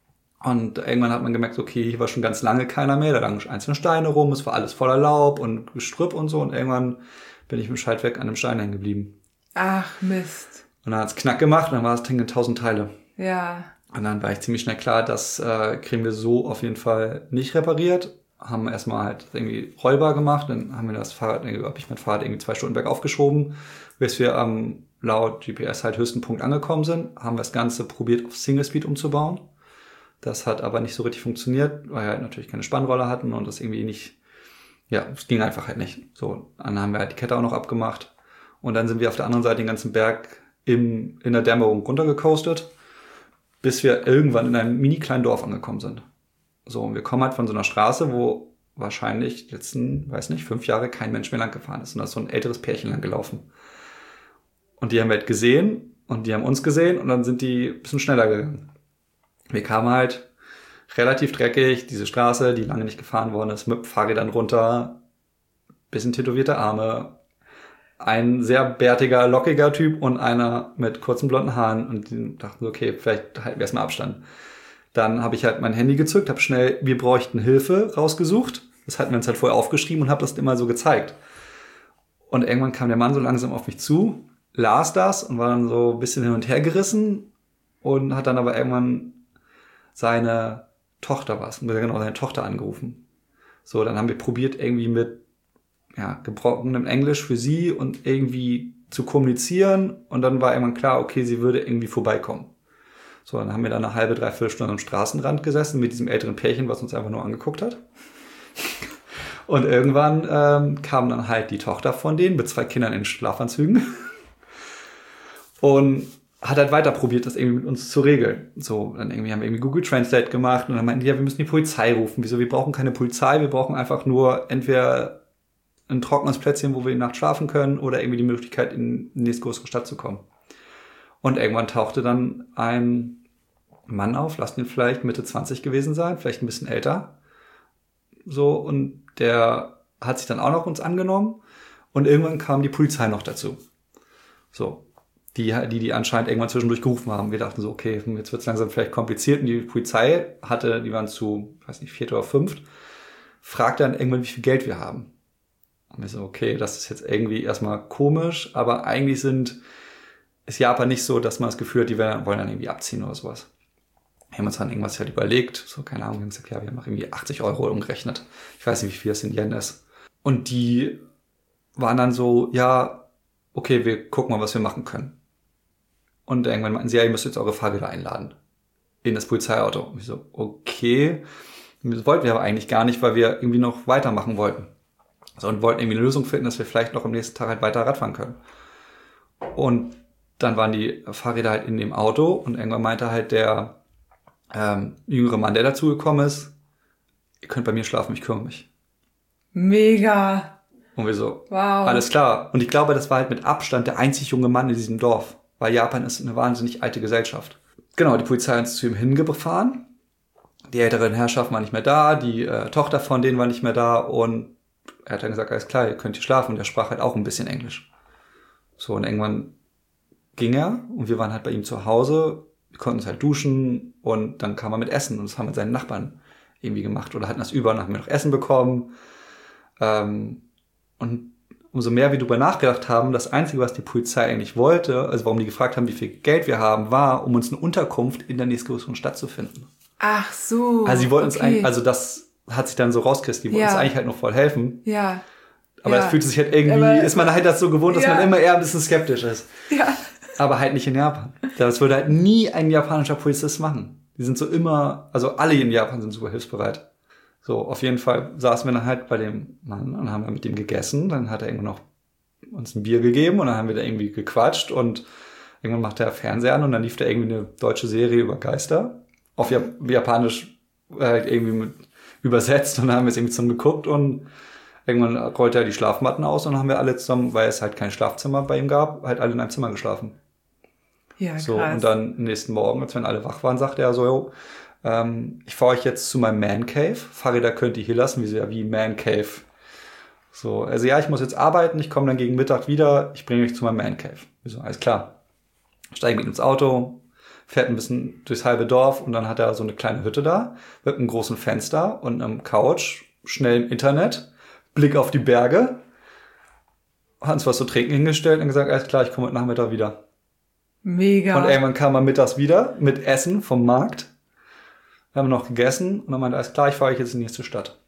Und irgendwann hat man gemerkt, okay, hier war schon ganz lange keiner mehr, da lagen einzelne Steine rum, es war alles voller Laub und Gestrüpp und so und irgendwann bin ich mit dem Schaltwerk an einem Stein hängen geblieben. Ach, Mist. Und dann hat's Knack gemacht und dann war das Ding in tausend Teile. Ja. Und dann war ich ziemlich schnell klar, das äh, kriegen wir so auf jeden Fall nicht repariert. Haben erstmal halt irgendwie rollbar gemacht, dann haben wir das Fahrrad, hab ich mein Fahrrad irgendwie zwei Stunden bergauf geschoben, bis wir am laut G P S halt höchsten Punkt angekommen sind, haben wir das Ganze probiert auf Single Speed umzubauen. Das hat aber nicht so richtig funktioniert, weil wir halt natürlich keine Spannrolle hatten und das irgendwie nicht, ja, es ging einfach halt nicht. So, dann haben wir halt die Kette auch noch abgemacht und dann sind wir auf der anderen Seite den ganzen Berg im, in der Dämmerung runtergecoastet, bis wir irgendwann in einem mini kleinen Dorf angekommen sind. So, und wir kommen halt von so einer Straße, wo wahrscheinlich letzten, weiß nicht, fünf Jahre kein Mensch mehr lang gefahren ist. Und da ist so ein älteres Pärchen lang gelaufen. Und die haben wir halt gesehen und die haben uns gesehen und dann sind die ein bisschen schneller gegangen. Wir kamen halt relativ dreckig, diese Straße, die lange nicht gefahren worden ist, mit Fahrrädern runter, bisschen tätowierte Arme, ein sehr bärtiger, lockiger Typ und einer mit kurzen blonden Haaren und die dachten so, okay, vielleicht halten wir erstmal Abstand. Dann habe ich halt mein Handy gezückt, habe schnell, wir bräuchten Hilfe rausgesucht. Das hatten wir uns halt vorher aufgeschrieben und habe das immer so gezeigt. Und irgendwann kam der Mann so langsam auf mich zu, las das und war dann so ein bisschen hin und her gerissen und hat dann aber irgendwann seine Tochter was, genau, seine Tochter angerufen. So, dann haben wir probiert irgendwie mit ja, gebrochenem Englisch für sie und irgendwie zu kommunizieren und dann war irgendwann klar, okay, sie würde irgendwie vorbeikommen. So, dann haben wir da eine halbe, dreiviertel Stunde am Straßenrand gesessen mit diesem älteren Pärchen, was uns einfach nur angeguckt hat. Und irgendwann ähm, kam dann halt die Tochter von denen mit zwei Kindern in Schlafanzügen und hat halt weiter probiert, das irgendwie mit uns zu regeln. So, dann irgendwie haben wir irgendwie Google Translate gemacht und dann meinten die, ja, wir müssen die Polizei rufen. Wieso? Wir brauchen keine Polizei, wir brauchen einfach nur entweder ein trockenes Plätzchen, wo wir die Nacht schlafen können oder irgendwie die Möglichkeit, in die nächstgrößere Stadt zu kommen. Und irgendwann tauchte dann ein Mann auf, lasst ihn vielleicht Mitte zwanzig gewesen sein, vielleicht ein bisschen älter. So, und der hat sich dann auch noch uns angenommen. Und irgendwann kam die Polizei noch dazu. So, die, die, die anscheinend irgendwann zwischendurch gerufen haben. Wir dachten so, okay, jetzt wird es langsam vielleicht kompliziert. Und die Polizei hatte, die waren zu, weiß nicht, viert oder fünft, fragte dann irgendwann, wie viel Geld wir haben. Und wir so, okay, das ist jetzt irgendwie erstmal komisch, aber eigentlich sind ist Japan nicht so, dass man das Gefühl hat, die wollen dann irgendwie abziehen oder sowas. Wir haben uns dann irgendwas halt überlegt, so, keine Ahnung, wir haben gesagt, ja, wir haben noch irgendwie achtzig Euro umgerechnet. Ich weiß nicht, wie viel das in Yen ist. Und die waren dann so, ja, okay, wir gucken mal, was wir machen können. Und irgendwann meinten sie, ja, ihr müsst jetzt eure Fahrräder einladen. In das Polizeiauto. Und ich so, okay. Das wollten wir aber eigentlich gar nicht, weil wir irgendwie noch weitermachen wollten. So, und wollten irgendwie eine Lösung finden, dass wir vielleicht noch am nächsten Tag halt weiter Radfahren können. Und dann waren die Fahrräder halt in dem Auto und irgendwann meinte halt der ähm, jüngere Mann, der dazugekommen ist, ihr könnt bei mir schlafen, ich kümmere mich. Mega. Und wir so, wow. Alles klar. Und ich glaube, das war halt mit Abstand der einzig junge Mann in diesem Dorf, weil Japan ist eine wahnsinnig alte Gesellschaft. Genau, die Polizei hat uns zu ihm hingefahren. Die älteren Herrschaften waren nicht mehr da, die äh, Tochter von denen war nicht mehr da und er hat dann gesagt, alles klar, ihr könnt hier schlafen. Und er sprach halt auch ein bisschen Englisch. So, und irgendwann ging er und wir waren halt bei ihm zu Hause, wir konnten uns halt duschen und dann kam er mit Essen und das haben wir mit seinen Nachbarn irgendwie gemacht oder hatten das über und haben wir noch Essen bekommen. Ähm, und umso mehr wir darüber nachgedacht haben, das Einzige, was die Polizei eigentlich wollte, also warum die gefragt haben, wie viel Geld wir haben, war, um uns eine Unterkunft in der nächstgrößeren Stadt zu finden. Ach so. Also sie wollten okay. uns eigentlich, also das hat sich dann so rausgekriegt, die wollten ja. uns eigentlich halt noch voll helfen. Ja. Aber es ja. fühlt sich halt irgendwie, aber, ist man halt das so gewohnt, dass ja. man immer eher ein bisschen skeptisch ist. Ja. Aber halt nicht in Japan. Das würde halt nie ein japanischer Polizist machen. Die sind so immer, also alle in Japan sind super hilfsbereit. So, auf jeden Fall saßen wir dann halt bei dem Mann und haben mit ihm gegessen. Dann hat er irgendwann noch uns ein Bier gegeben und dann haben wir da irgendwie gequatscht und irgendwann machte er Fernseher an und dann lief da irgendwie eine deutsche Serie über Geister. Auf Jap- Japanisch halt irgendwie mit übersetzt und dann haben wir es irgendwie zusammen geguckt und irgendwann rollte er die Schlafmatten aus und dann haben wir alle zusammen, weil es halt kein Schlafzimmer bei ihm gab, halt alle in einem Zimmer geschlafen. Ja, so, krass. Und dann am nächsten Morgen, als wir alle wach waren, sagte er so, jo, ähm, ich fahre euch jetzt zu meinem Man Cave. Fahrräder könnt ihr hier lassen, wie so, ja, wie Man Cave. So, also ja, ich muss jetzt arbeiten, ich komme dann gegen Mittag wieder, ich bringe euch zu meinem Man Cave. Wir so, alles klar. Steigen mit ins Auto, fährt ein bisschen durchs halbe Dorf und dann hat er so eine kleine Hütte da, mit einem großen Fenster und einem Couch, schnell im Internet, Blick auf die Berge, hat uns was zu trinken hingestellt und gesagt, alles klar, ich komme heute Nachmittag wieder. Mega. Und irgendwann kam er mittags wieder mit Essen vom Markt. Wir haben noch gegessen und dann meinte er, alles klar, ich fahre euch jetzt in die nächste Stadt.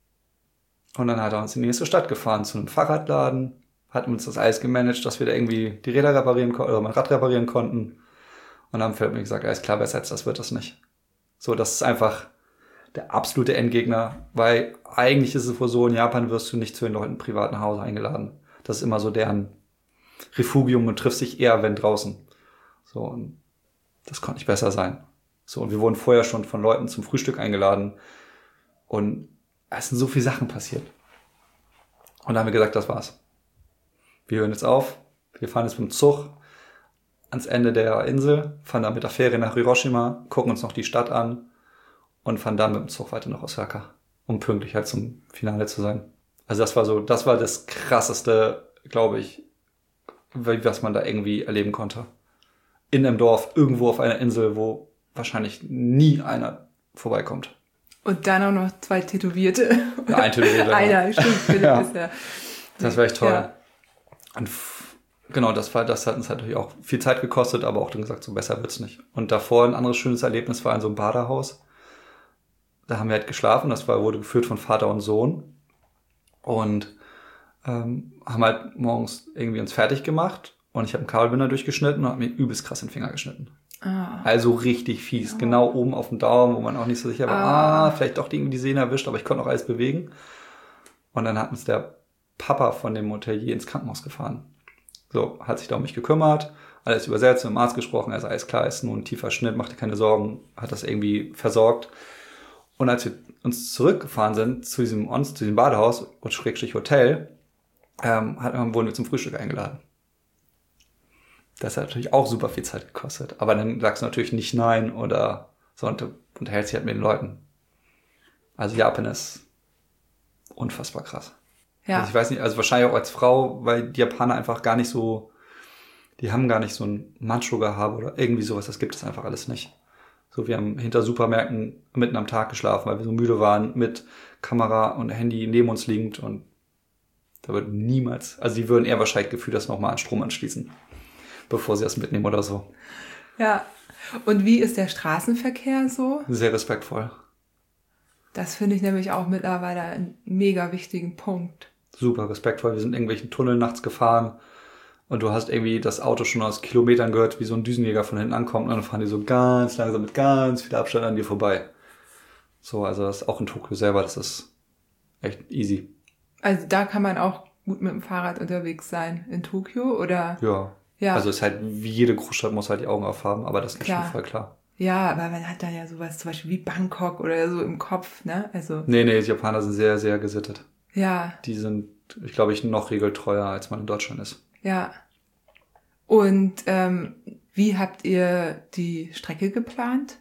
Und dann hat er uns in die nächste Stadt gefahren, zu einem Fahrradladen, hat uns das alles gemanagt, dass wir da irgendwie die Räder reparieren konnten, oder mein Rad reparieren konnten. Und dann hat mir gesagt, alles klar, besser als das wird das nicht. So, das ist einfach der absolute Endgegner, weil eigentlich ist es wohl so, in Japan wirst du nicht zu den Leuten privat nach Hause eingeladen. Das ist immer so deren Refugium und triffst dich eher, wenn draußen. So, und das konnte nicht besser sein. So, und wir wurden vorher schon von Leuten zum Frühstück eingeladen und es sind so viele Sachen passiert. Und da haben wir gesagt, das war's. Wir hören jetzt auf, wir fahren jetzt mit dem Zug ans Ende der Insel, fahren dann mit der Fähre nach Hiroshima, gucken uns noch die Stadt an und fahren dann mit dem Zug weiter nach Osaka, um pünktlich halt zum Finale zu sein. Also das war so, das war das Krasseste, glaube ich, was man da irgendwie erleben konnte. In einem Dorf, irgendwo auf einer Insel, wo wahrscheinlich nie einer vorbeikommt. Und dann auch noch zwei Tätowierte. Ja, ein Tätowierter. Einer, stimmt. Philipp ja. ist ja. Das war echt toll. Ja. Und f- genau, das war, das hat uns natürlich auch viel Zeit gekostet, aber auch dann gesagt, so besser wird's nicht. Und davor ein anderes schönes Erlebnis war in so einem Badehaus. Da haben wir halt geschlafen, das war, wurde geführt von Vater und Sohn. Und ähm, haben halt morgens irgendwie uns fertig gemacht. Und ich habe einen Kabelbinder durchgeschnitten und habe mir übelst krass den Finger geschnitten. Ah. Also richtig fies. Oh. Genau oben auf dem Daumen, wo man auch nicht so sicher war, ah, ah vielleicht doch irgendwie die Sehne erwischt, aber ich konnte auch alles bewegen. Und dann hat uns der Papa von dem Hotelier ins Krankenhaus gefahren. So, hat sich da um mich gekümmert, alles übersetzt, mit dem Arzt gesprochen, also alles klar, ist nur ein tiefer Schnitt, macht dir keine Sorgen, hat das irgendwie versorgt. Und als wir uns zurückgefahren sind zu diesem, zu diesem Badehaus und Schrägstrich Hotel, ähm, wurden wir zum Frühstück eingeladen. Das hat natürlich auch super viel Zeit gekostet. Aber dann sagst du natürlich nicht nein oder so und du unterhältst dich halt mit den Leuten. Also Japan ist unfassbar krass. Ja. Also ich weiß nicht, also wahrscheinlich auch als Frau, weil die Japaner einfach gar nicht so, die haben gar nicht so ein Macho-Gehabe oder irgendwie sowas. Das gibt es einfach alles nicht. So, wir haben hinter Supermärkten mitten am Tag geschlafen, weil wir so müde waren, mit Kamera und Handy neben uns liegend und da wird niemals, also die würden eher wahrscheinlich gefühlt das nochmal an Strom anschließen, bevor sie das mitnehmen oder so. Ja. Und wie ist der Straßenverkehr so? Sehr respektvoll. Das finde ich nämlich auch mittlerweile einen mega wichtigen Punkt. Super respektvoll. Wir sind in irgendwelchen Tunneln nachts gefahren und du hast irgendwie das Auto schon aus Kilometern gehört, wie so ein Düsenjäger von hinten ankommt und dann fahren die so ganz langsam mit ganz viel Abstand an dir vorbei. So, also das ist auch in Tokio selber, das ist echt easy. Also da kann man auch gut mit dem Fahrrad unterwegs sein in Tokio, oder? Ja. Ja. Also es ist halt, wie jede Großstadt muss halt die Augen aufhaben, aber das ist schon voll klar. Ja, aber man hat da ja sowas zum Beispiel wie Bangkok oder so im Kopf, ne? Also. Nee, nee, die Japaner sind sehr, sehr gesittet. Ja. Die sind, ich glaube, ich noch regeltreuer, als man in Deutschland ist. Ja. Und ähm, wie habt ihr die Strecke geplant?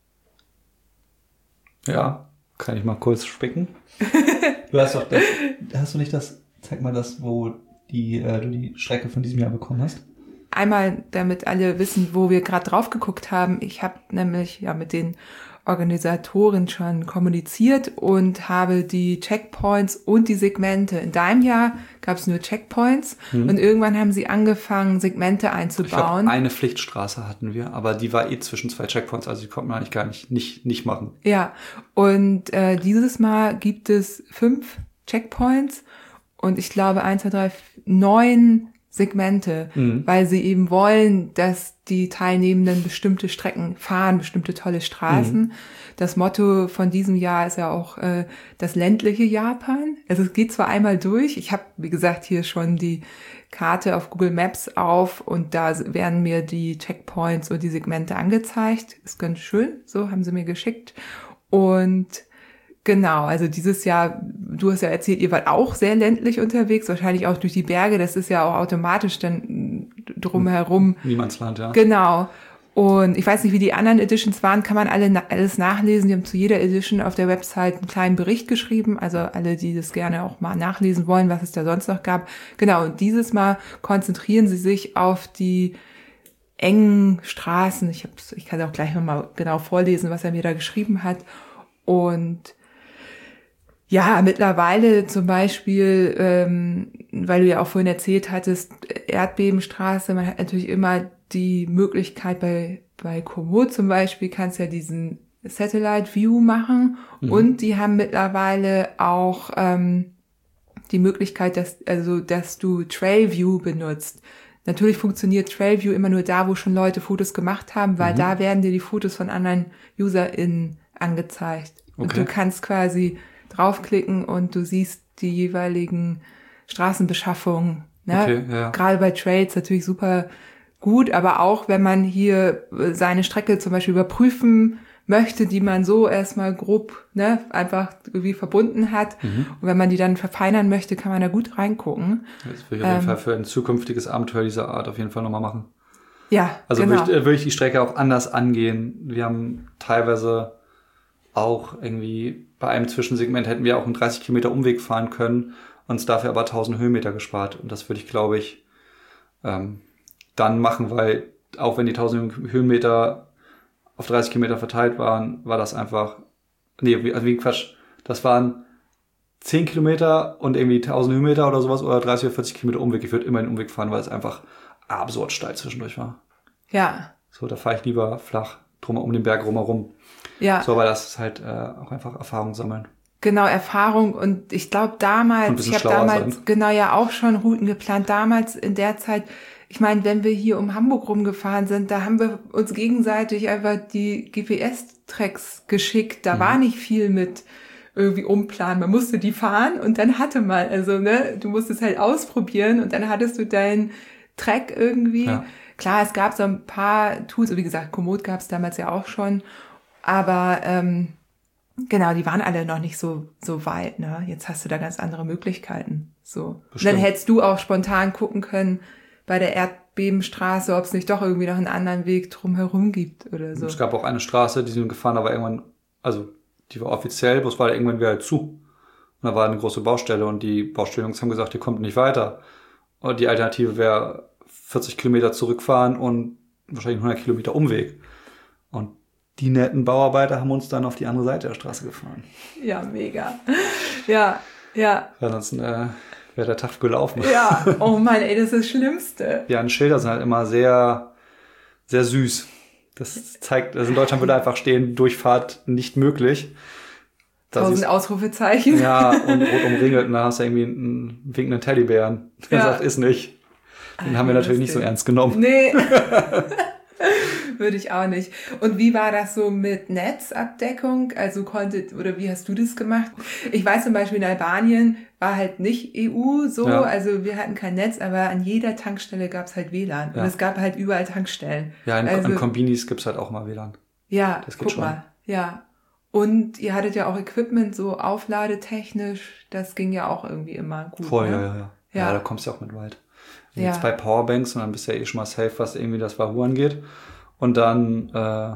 Ja, kann ich mal kurz spicken. Du hast doch das, hast du nicht das, zeig mal das, wo die, äh, du die Strecke von diesem Jahr bekommen hast? Einmal, damit alle wissen, wo wir gerade drauf geguckt haben. Ich habe nämlich ja mit den Organisatoren schon kommuniziert und habe die Checkpoints und die Segmente. In deinem Jahr gab es nur Checkpoints hm. und irgendwann haben sie angefangen, Segmente einzubauen. Ich glaub, eine Pflichtstraße hatten wir, aber die war eh zwischen zwei Checkpoints, also die konnte man eigentlich gar nicht, nicht, nicht machen. Ja, und äh, dieses Mal gibt es fünf Checkpoints und ich glaube eins, zwei, drei, neun Segmente, mhm. weil sie eben wollen, dass die Teilnehmenden bestimmte Strecken fahren, bestimmte tolle Straßen. Mhm. Das Motto von diesem Jahr ist ja auch äh, das ländliche Japan. Also es geht zwar einmal durch, ich habe, wie gesagt, hier schon die Karte auf Google Maps auf und da werden mir die Checkpoints und die Segmente angezeigt. Ist ganz schön, so haben sie mir geschickt. Und genau, also dieses Jahr, du hast ja erzählt, ihr wart auch sehr ländlich unterwegs, wahrscheinlich auch durch die Berge, das ist ja auch automatisch dann drumherum. Niemandsland, ja. Genau. Und ich weiß nicht, wie die anderen Editions waren, kann man alle alles nachlesen. Die haben zu jeder Edition auf der Website einen kleinen Bericht geschrieben, also alle, die das gerne auch mal nachlesen wollen, was es da sonst noch gab. Genau, und dieses Mal konzentrieren sie sich auf die engen Straßen. Ich, hab's, ich kann auch gleich nochmal genau vorlesen, was er mir da geschrieben hat. Und ja, mittlerweile zum Beispiel, ähm, weil du ja auch vorhin erzählt hattest, Erdbebenstraße, man hat natürlich immer die Möglichkeit bei bei Komoot zum Beispiel, kannst ja diesen Satellite View machen mhm. und die haben mittlerweile auch ähm, die Möglichkeit, dass also dass du Trail View benutzt. Natürlich funktioniert Trail View immer nur da, wo schon Leute Fotos gemacht haben, weil mhm. da werden dir die Fotos von anderen UserInnen angezeigt. Okay. Und du kannst quasi draufklicken und du siehst die jeweiligen Straßenbeschaffungen. Ne? Okay, ja. Gerade bei Trails natürlich super gut, aber auch wenn man hier seine Strecke zum Beispiel überprüfen möchte, die man so erstmal grob, ne, einfach irgendwie verbunden hat. Mhm. Und wenn man die dann verfeinern möchte, kann man da gut reingucken. Das will ich auf jeden ähm, Fall für ein zukünftiges Abenteuer dieser Art auf jeden Fall nochmal machen. Ja, also genau. würde ich, würde ich die Strecke auch anders angehen. Wir haben teilweise auch irgendwie bei einem Zwischensegment hätten wir auch einen dreißig Kilometer Umweg fahren können, uns dafür aber tausend Höhenmeter gespart. Und das würde ich, glaube ich, ähm, dann machen, weil auch wenn die tausend Höhenmeter auf dreißig Kilometer verteilt waren, war das einfach, nee, also wie Quatsch, das waren zehn Kilometer und irgendwie tausend Höhenmeter oder sowas oder dreißig oder vierzig Kilometer Umweg. Ich würde immer den Umweg fahren, weil es einfach absurd steil zwischendurch war. Ja. So, da fahre ich lieber flach drum um den Berg rumherum. Ja. So, weil das ist halt äh, auch einfach Erfahrung sammeln. Genau, Erfahrung und ich glaube damals, ich habe damals sein. genau ja auch schon Routen geplant, damals in der Zeit, ich meine, wenn wir hier um Hamburg rumgefahren sind, da haben wir uns gegenseitig einfach die G P S-Tracks geschickt, da mhm. war nicht viel mit irgendwie umplanen, man musste die fahren und dann hatte man, also ne, du musstest halt ausprobieren und dann hattest du deinen Track irgendwie. Ja. Klar, es gab so ein paar Tools, wie gesagt, Komoot gab es damals ja auch schon, aber ähm, genau, die waren alle noch nicht so so weit, ne? Jetzt hast du da ganz andere Möglichkeiten. So. Und dann hättest du auch spontan gucken können bei der Erdbebenstraße, ob es nicht doch irgendwie noch einen anderen Weg drumherum gibt oder so. Es gab auch eine Straße, die sind gefahren, aber irgendwann, also die war offiziell, bloß war da irgendwann wieder zu. Und da war eine große Baustelle und die Baustellungs haben gesagt, ihr kommt nicht weiter. Und die Alternative wäre vierzig Kilometer zurückfahren und wahrscheinlich hundert Kilometer Umweg. Und die netten Bauarbeiter haben uns dann auf die andere Seite der Straße gefahren. Ja, mega. Ja, ja. Ansonsten äh, wäre der Tag gelaufen. Ja, oh Mann, ey, das ist das Schlimmste. Ja, und Schilder sind halt immer sehr, sehr süß. Das zeigt, also in Deutschland würde einfach stehen, Durchfahrt nicht möglich. Tausend Ausrufezeichen. Ja, und rot umringelt und da hast du irgendwie einen winkenden Teddybären. Der ja. sagt, ist nicht. Den haben wir natürlich nicht so ernst genommen. Nee. Würde ich auch nicht. Und wie war das so mit Netzabdeckung? Also konntet, oder wie hast du das gemacht? Ich weiß zum Beispiel in Albanien war halt nicht E U so, ja. also wir hatten kein Netz, aber an jeder Tankstelle gab es halt W L A N. Ja. Und es gab halt überall Tankstellen. Ja, in, also, in Kombinis gibt's halt auch mal W L A N. Ja, das geht guck schon. Mal. Ja. Und ihr hattet ja auch Equipment, so aufladetechnisch, das ging ja auch irgendwie immer gut. Voll, ne? ja, ja, ja. Ja, ja da kommst du ja auch mit weit. Ja. Jetzt bei Powerbanks und dann bist du ja eh schon mal safe, was irgendwie das Wahoo angeht. Und dann, äh,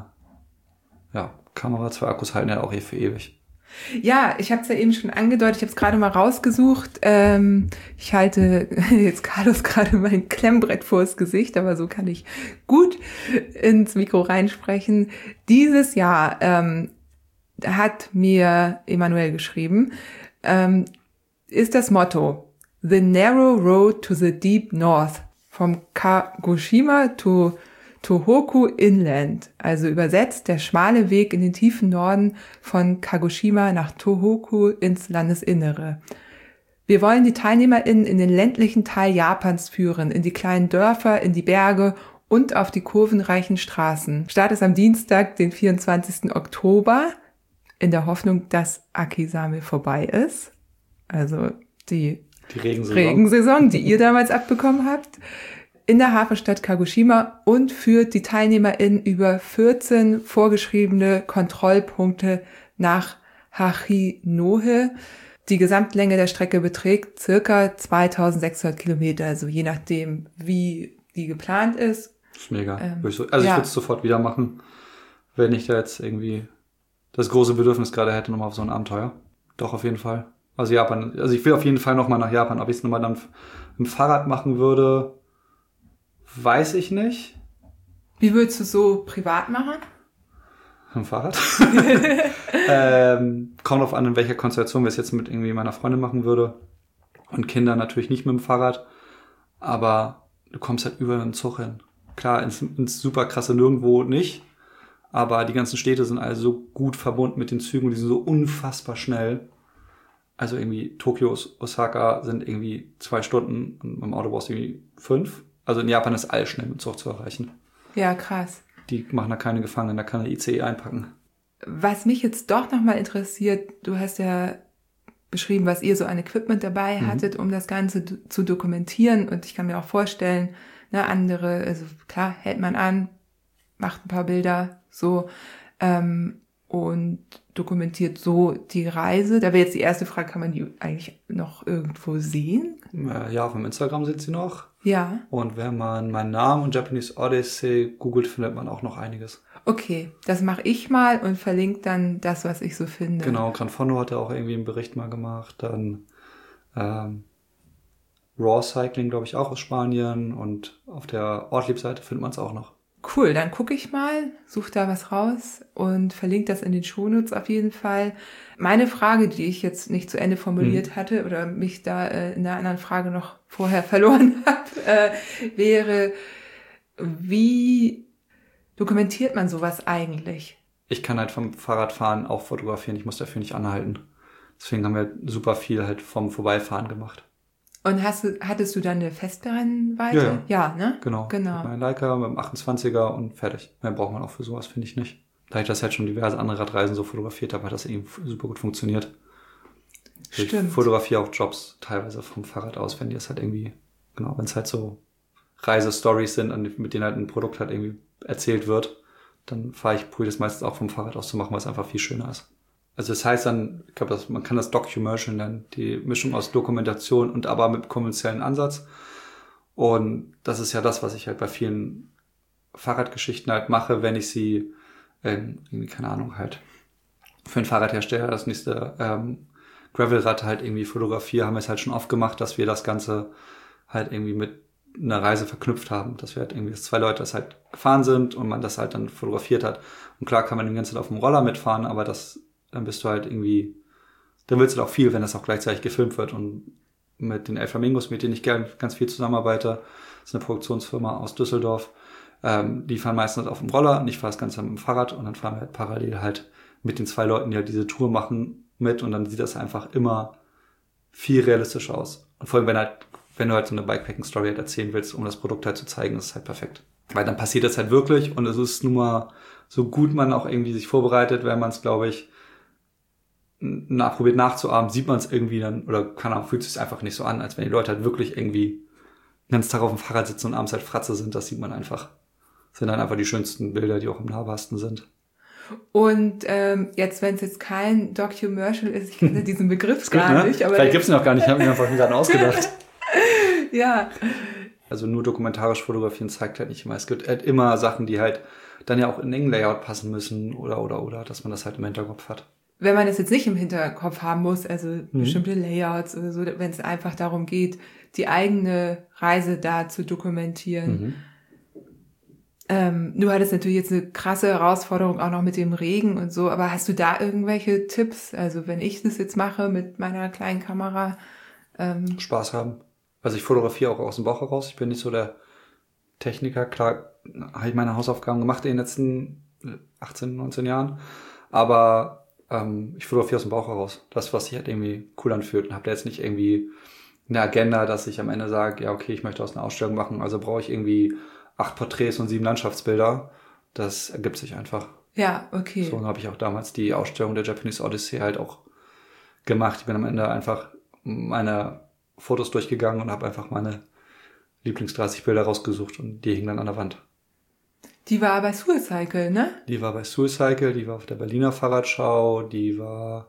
ja, Kamera, zwei Akkus halten ja auch eh für ewig. Ja, ich habe es ja eben schon angedeutet, ich habe es gerade mal rausgesucht. Ähm, ich halte jetzt Carlos gerade mein Klemmbrett vors Gesicht, aber so kann ich gut ins Mikro reinsprechen. Dieses Jahr ähm, hat mir Emanuel geschrieben, ähm, ist das Motto The Narrow Road to the Deep North from Kagoshima to Tohoku Inland, also übersetzt der schmale Weg in den tiefen Norden von Kagoshima nach Tohoku ins Landesinnere. Wir wollen die TeilnehmerInnen in den ländlichen Teil Japans führen, in die kleinen Dörfer, in die Berge und auf die kurvenreichen Straßen. Start ist am Dienstag, den vierundzwanzigsten Oktober, in der Hoffnung, dass Akisame vorbei ist. Also die, die Regensaison. Regensaison, die ihr damals abbekommen habt. In der Hafenstadt Kagoshima und führt die TeilnehmerInnen über vierzehn vorgeschriebene Kontrollpunkte nach Hachinohe. Die Gesamtlänge der Strecke beträgt circa zweitausendsechshundert Kilometer, also je nachdem, wie die geplant ist. Das ist mega. Ähm, also ja. Ich würde es sofort wieder machen, wenn ich da jetzt irgendwie das große Bedürfnis gerade hätte, nochmal auf so ein Abenteuer. Doch, auf jeden Fall. Also Japan, also ich will auf jeden Fall nochmal nach Japan. Ob ich es nochmal dann im Fahrrad machen würde, weiß ich nicht. Wie würdest du so privat machen? Im Fahrrad? ähm, kommt drauf an, in welcher Konstellation wir es jetzt mit irgendwie meiner Freundin machen würde. Und Kinder natürlich nicht mit dem Fahrrad. Aber du kommst halt überall im Zug hin. Klar, ins, ins super krasse Nirgendwo nicht. Aber die ganzen Städte sind alle so gut verbunden mit den Zügen und die sind so unfassbar schnell. Also irgendwie Tokio, Osaka sind irgendwie zwei Stunden und im Auto brauchst du irgendwie fünf. Also in Japan ist alles schnell mit dem Zug zu erreichen. Ja, krass. Die machen da keine Gefangenen, da kann der I C E einpacken. Was mich jetzt doch nochmal interessiert, du hast ja beschrieben, was ihr so an Equipment dabei mhm. hattet, um das Ganze do- zu dokumentieren. Und ich kann mir auch vorstellen, ne, andere, also klar, hält man an, macht ein paar Bilder, so. Ähm, und dokumentiert so die Reise. Da wäre jetzt die erste Frage, kann man die eigentlich noch irgendwo sehen? Ja, auf dem Instagram sind sie noch. Ja. Und wenn man meinen Namen und Japanese Odyssey googelt, findet man auch noch einiges. Okay, das mache ich mal und verlinke dann das, was ich so finde. Genau, Gran Fondo hat ja auch irgendwie einen Bericht mal gemacht. Dann ähm, Raw Cycling, glaube ich, auch aus Spanien. Und auf der Ortlieb-Seite findet man es auch noch. Cool, dann gucke ich mal, suche da was raus und verlinke das in den Shownotes auf jeden Fall. Meine Frage, die ich jetzt nicht zu Ende formuliert hm. hatte oder mich da äh, in einer anderen Frage noch vorher verloren habe, äh, wäre, wie dokumentiert man sowas eigentlich? Ich kann halt vom Fahrradfahren auch fotografieren, ich muss dafür nicht anhalten. Deswegen haben wir super viel halt vom Vorbeifahren gemacht. Und hast du, hattest du dann eine Festbrennweite? Ja, ja. ja, ne? Genau. genau. Mit meinem Leica, mit dem achtundzwanziger und fertig. Mehr braucht man auch für sowas, finde ich nicht. Da ich das halt schon diverse andere Radreisen so fotografiert habe, hat das eben super gut funktioniert. Stimmt. Ich fotografiere auch Jobs teilweise vom Fahrrad aus, wenn die es halt irgendwie, genau, wenn es halt so Reisestories sind, mit denen halt ein Produkt halt irgendwie erzählt wird, dann fahre ich, probiere das meistens auch vom Fahrrad aus zu machen, weil es einfach viel schöner ist. Also das heißt dann, ich glaube, man kann das Documercial nennen, die Mischung aus Dokumentation und aber mit kommerziellen Ansatz. Und das ist ja das, was ich halt bei vielen Fahrradgeschichten halt mache, wenn ich sie, ähm, irgendwie, keine Ahnung, halt für einen Fahrradhersteller das nächste ähm, Gravelrad halt irgendwie fotografiere, haben wir es halt schon oft gemacht, dass wir das Ganze halt irgendwie mit einer Reise verknüpft haben, dass wir halt irgendwie, dass zwei Leute das halt gefahren sind und man das halt dann fotografiert hat. Und klar kann man die ganze Zeit auf dem Roller mitfahren, aber das dann bist du halt irgendwie, dann willst du halt auch viel, wenn das auch gleichzeitig gefilmt wird. Und mit den El Flamingos, mit denen ich gerne ganz viel zusammenarbeite, das ist eine Produktionsfirma aus Düsseldorf, ähm, die fahren meistens auf dem Roller und ich fahre das Ganze mit dem Fahrrad und dann fahren wir halt parallel halt mit den zwei Leuten, die halt diese Tour machen, mit und dann sieht das einfach immer viel realistischer aus. Und vor allem, wenn halt, wenn du halt so eine Bikepacking-Story halt erzählen willst, um das Produkt halt zu zeigen, ist es halt perfekt. Weil dann passiert das halt wirklich und es ist nun mal so gut man auch irgendwie sich vorbereitet, wenn man es, glaube ich, nachprobiert nachzuahmen, sieht man es irgendwie dann, oder keine Ahnung, fühlt es sich einfach nicht so an, als wenn die Leute halt wirklich irgendwie den ganzen Tag auf dem Fahrrad sitzen und abends halt Fratze sind, das sieht man einfach. Das sind dann einfach die schönsten Bilder, die auch im nahbarsten sind. Und ähm, jetzt, wenn es jetzt kein Documercial ist, ich kenne diesen Begriff gar gut, ne? nicht. Aber vielleicht gibt's ihn noch gar nicht, ich habe mir einfach gerade ausgedacht. ja. Also nur dokumentarisch fotografieren zeigt halt nicht immer. Es gibt halt immer Sachen, die halt dann ja auch in einen Layout passen müssen oder, oder, oder, dass man das halt im Hinterkopf hat. Wenn man das jetzt nicht im Hinterkopf haben muss, also mhm. bestimmte Layouts oder so, wenn es einfach darum geht, die eigene Reise da zu dokumentieren. Mhm. Ähm, du hattest natürlich jetzt eine krasse Herausforderung auch noch mit dem Regen und so, aber hast du da irgendwelche Tipps? Also wenn ich das jetzt mache mit meiner kleinen Kamera. Ähm Spaß haben. Also ich fotografiere auch aus dem Bauch heraus. Ich bin nicht so der Techniker. Klar habe ich meine Hausaufgaben gemacht in den letzten achtzehn, neunzehn Jahren, aber ähm, ich fotografiere aus dem Bauch heraus. Das, was sich halt irgendwie cool anfühlt. Und habe da jetzt nicht irgendwie eine Agenda, dass ich am Ende sage, ja okay, ich möchte aus einer Ausstellung machen, also brauche ich irgendwie acht Porträts und sieben Landschaftsbilder. Das ergibt sich einfach. Ja, okay. So habe ich auch damals die Ausstellung der Japanese Odyssey halt auch gemacht. Ich bin am Ende einfach meine Fotos durchgegangen und habe einfach meine Lieblings dreißig Bilder rausgesucht und die hingen dann an der Wand. Die war bei Suicycle, ne? Die war bei Suicycle, die war auf der Berliner Fahrradschau, die war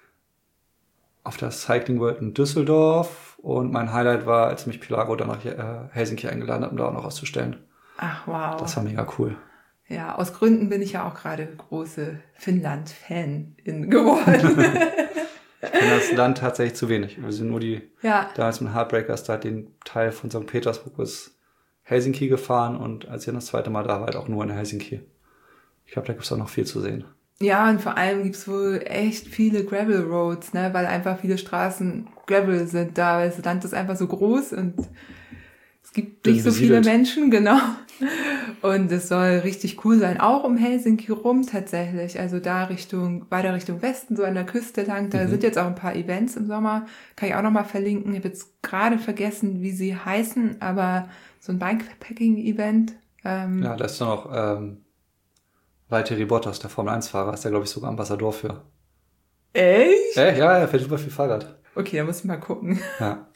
auf der Cycling World in Düsseldorf und mein Highlight war, als mich Pilago dann nach Helsinki eingeladen hat, um da auch noch auszustellen. Ach, wow. Das war mega cool. Ja, aus Gründen bin ich ja auch gerade große Finnland-Fan geworden. Ich kenne das Land tatsächlich zu wenig. Wir sind nur die, ja. damals mit Heartbreakers, da den Teil von Sankt Petersburg bis Helsinki gefahren und als ich dann das zweite Mal da war, halt auch nur in Helsinki. Ich glaube, da gibt es auch noch viel zu sehen. Ja, und vor allem gibt's wohl echt viele Gravel Roads, ne, weil einfach viele Straßen Gravel sind da, weil das Land ist einfach so groß und es gibt nicht so viele Menschen, genau. Und es soll richtig cool sein, auch um Helsinki rum tatsächlich, also da Richtung, weiter Richtung Westen, so an der Küste lang, da mhm. sind jetzt auch ein paar Events im Sommer, kann ich auch nochmal verlinken, ich habe jetzt gerade vergessen, wie sie heißen, aber so ein Bikepacking-Event. Ähm, ja, da ist dann auch ähm, Valtteri Bottas, der Formel eins Fahrer, ist der, glaube ich, sogar Ambassador für. Echt? Äh, ja, er fährt super viel Fahrrad. Okay, da muss ich mal gucken. Ja.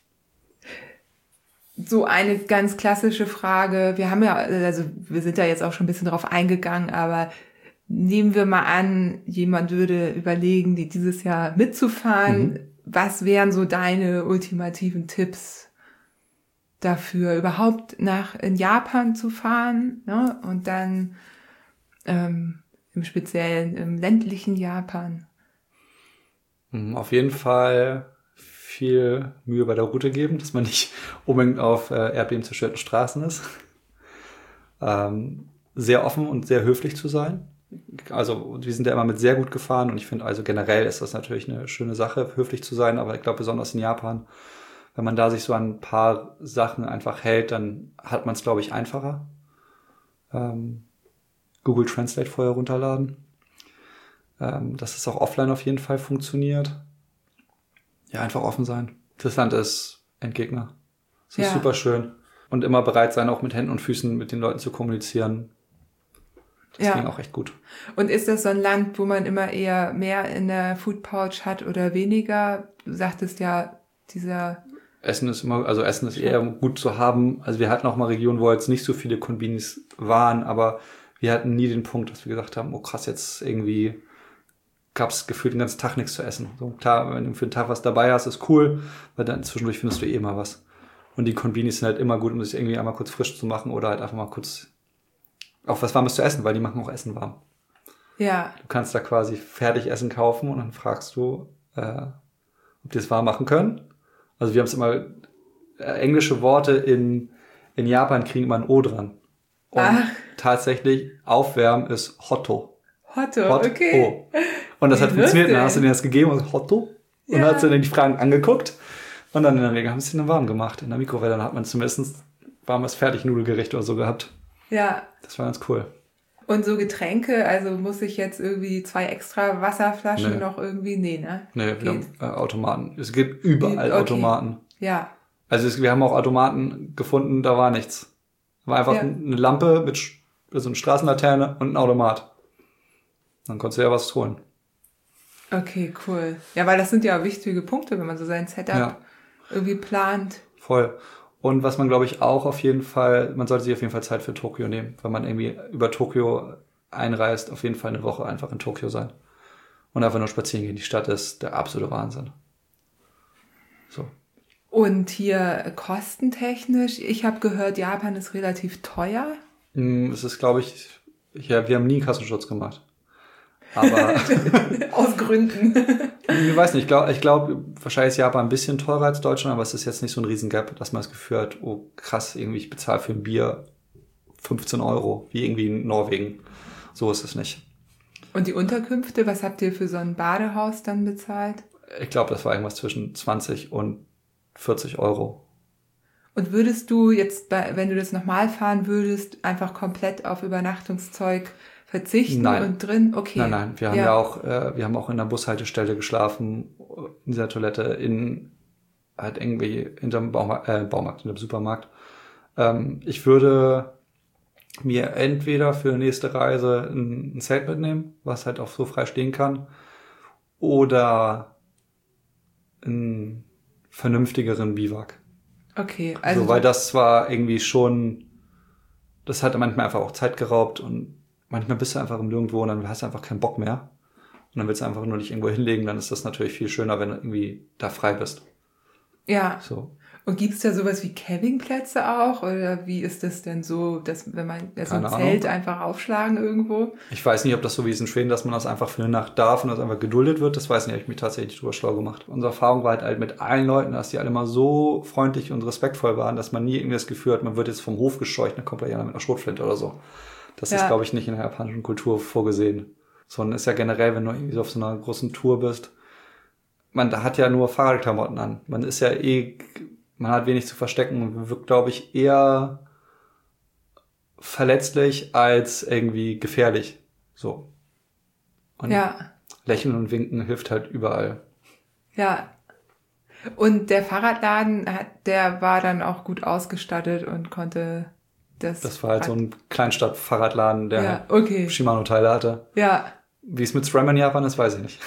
So eine ganz klassische Frage. Wir haben ja, also wir sind da jetzt auch schon ein bisschen drauf eingegangen, aber nehmen wir mal an, jemand würde überlegen, die dieses Jahr mitzufahren. Mhm. Was wären so deine ultimativen Tipps dafür, überhaupt nach in Japan zu fahren, ne? Und dann ähm, im speziellen im ländlichen Japan? Auf jeden Fall viel Mühe bei der Route geben, dass man nicht unbedingt auf äh, Erdbeben zerstörten Straßen ist. ähm, sehr offen und sehr höflich zu sein. Also wir sind ja immer mit sehr gut gefahren und ich finde also generell ist das natürlich eine schöne Sache, höflich zu sein, aber ich glaube besonders in Japan, wenn man da sich so an ein paar Sachen einfach hält, dann hat man es, glaube ich, einfacher. Ähm, Google Translate vorher runterladen. Ähm, dass es auch offline auf jeden Fall funktioniert. Ja, einfach offen sein. Das Land ist Endgegner. Es ist ja super schön. Und immer bereit sein, auch mit Händen und Füßen mit den Leuten zu kommunizieren. Das ja. ging auch echt gut. Und ist das so ein Land, wo man immer eher mehr in der Food Pouch hat oder weniger? Du sagtest ja, dieser... Essen ist immer, also Essen ist eher gut zu haben. Also wir hatten auch mal Regionen, wo jetzt nicht so viele Konbinis waren, aber wir hatten nie den Punkt, dass wir gesagt haben, oh krass, jetzt irgendwie gab es gefühlt den ganzen Tag nichts zu essen. So klar, wenn du für den Tag was dabei hast, ist cool, weil dann zwischendurch findest du eh mal was. Und die Konbinis sind halt immer gut, um sich irgendwie einmal kurz frisch zu machen oder halt einfach mal kurz auch was Warmes zu essen, weil die machen auch Essen warm. Ja. Du kannst da quasi fertig Essen kaufen und dann fragst du, äh, ob die es warm machen können. Also wir haben es immer, äh, englische Worte in, in Japan kriegen immer ein O dran. Und Ach. tatsächlich aufwärmen ist Hotto. Hotto, Hot okay. Oh. Und das Wie hat funktioniert. Dann hast du denen das gegeben und Hotto. Ja. Und dann hast du dann die Fragen angeguckt. Und dann in der Regel haben sie dann warm gemacht. In der Mikrowelle dann hat man zumindest warmes Fertignudelgericht oder so gehabt. Ja. Das war ganz cool. Und so Getränke, also muss ich jetzt irgendwie zwei extra Wasserflaschen nee. noch irgendwie, nee, ne? Nee, wir haben äh, Automaten. Es gibt überall okay. Automaten. Ja. Also es, wir haben auch Automaten gefunden, da war nichts. War einfach ja. eine Lampe mit so eine Straßenlaterne und ein Automat. Dann konntest du ja was holen. Okay, cool. Ja, weil das sind ja wichtige Punkte, wenn man so sein Setup ja. irgendwie plant. Voll. Und was man, glaube ich, auch auf jeden Fall, man sollte sich auf jeden Fall Zeit für Tokio nehmen, weil man irgendwie über Tokio einreist, auf jeden Fall eine Woche einfach in Tokio sein. Und einfach nur spazieren gehen. Die Stadt ist der absolute Wahnsinn. So. Und hier kostentechnisch, ich habe gehört, Japan ist relativ teuer. Es ist, glaube ich, ja, wir haben nie Kassenschutz gemacht. Aber aus Gründen. Ich weiß nicht, ich glaube, ich glaub, wahrscheinlich ist Japan ein bisschen teurer als Deutschland, aber es ist jetzt nicht so ein Riesengap, dass man das Gefühl hat, oh krass, irgendwie ich bezahle für ein Bier fünfzehn Euro, wie irgendwie in Norwegen. So ist es nicht. Und die Unterkünfte, was habt ihr für so ein Badehaus dann bezahlt? Ich glaube, das war irgendwas zwischen zwanzig und vierzig Euro. Und würdest du jetzt, bei, wenn du das nochmal fahren würdest, einfach komplett auf Übernachtungszeug verzichten nein. und drin? Okay. Nein, nein. Wir haben ja, ja auch, äh, wir haben auch in der Bushaltestelle geschlafen, in dieser Toilette, in halt irgendwie hinterm Bauma- äh, Baumarkt, hinterm Supermarkt. Ähm, ich würde mir entweder für die nächste Reise ein, ein Zelt mitnehmen, was halt auch so frei stehen kann, oder einen vernünftigeren Biwak. Okay, also. So, weil das war irgendwie schon, das hat manchmal einfach auch Zeit geraubt und manchmal bist du einfach im Nirgendwo und dann hast du einfach keinen Bock mehr. Und dann willst du einfach nur dich irgendwo hinlegen, dann ist das natürlich viel schöner, wenn du irgendwie da frei bist. Ja. So. Und gibt's da sowas wie Campingplätze auch? Oder wie ist das denn so, dass wenn man so ein Keine Zelt Ahnung. einfach aufschlagen irgendwo? Ich weiß nicht, ob das so wie es in Schweden, dass man das einfach für eine Nacht darf und das einfach geduldet wird. Das weiß nicht, habe ich mich tatsächlich drüber schlau gemacht. Unsere Erfahrung war halt, halt mit allen Leuten, dass die alle mal so freundlich und respektvoll waren, dass man nie irgendwie das Gefühl hat, man wird jetzt vom Hof gescheucht, dann kommt da jemand mit einer Schrotflinte oder so. Das ja. ist, glaube ich, nicht in der japanischen Kultur vorgesehen. Sondern ist ja generell, wenn du irgendwie so auf so einer großen Tour bist, man da hat ja nur Fahrradklamotten an. Man ist ja eh, man hat wenig zu verstecken und wirkt, glaube ich, eher verletzlich als irgendwie gefährlich. So. Und ja. Lächeln und Winken hilft halt überall. Ja. Und der Fahrradladen, der war dann auch gut ausgestattet und konnte das... Das war halt so ein Kleinstadt-Fahrradladen, der ja, okay. Shimano-Teile hatte. Ja. Wie es mit SRAM in Japan ist, weiß ich nicht.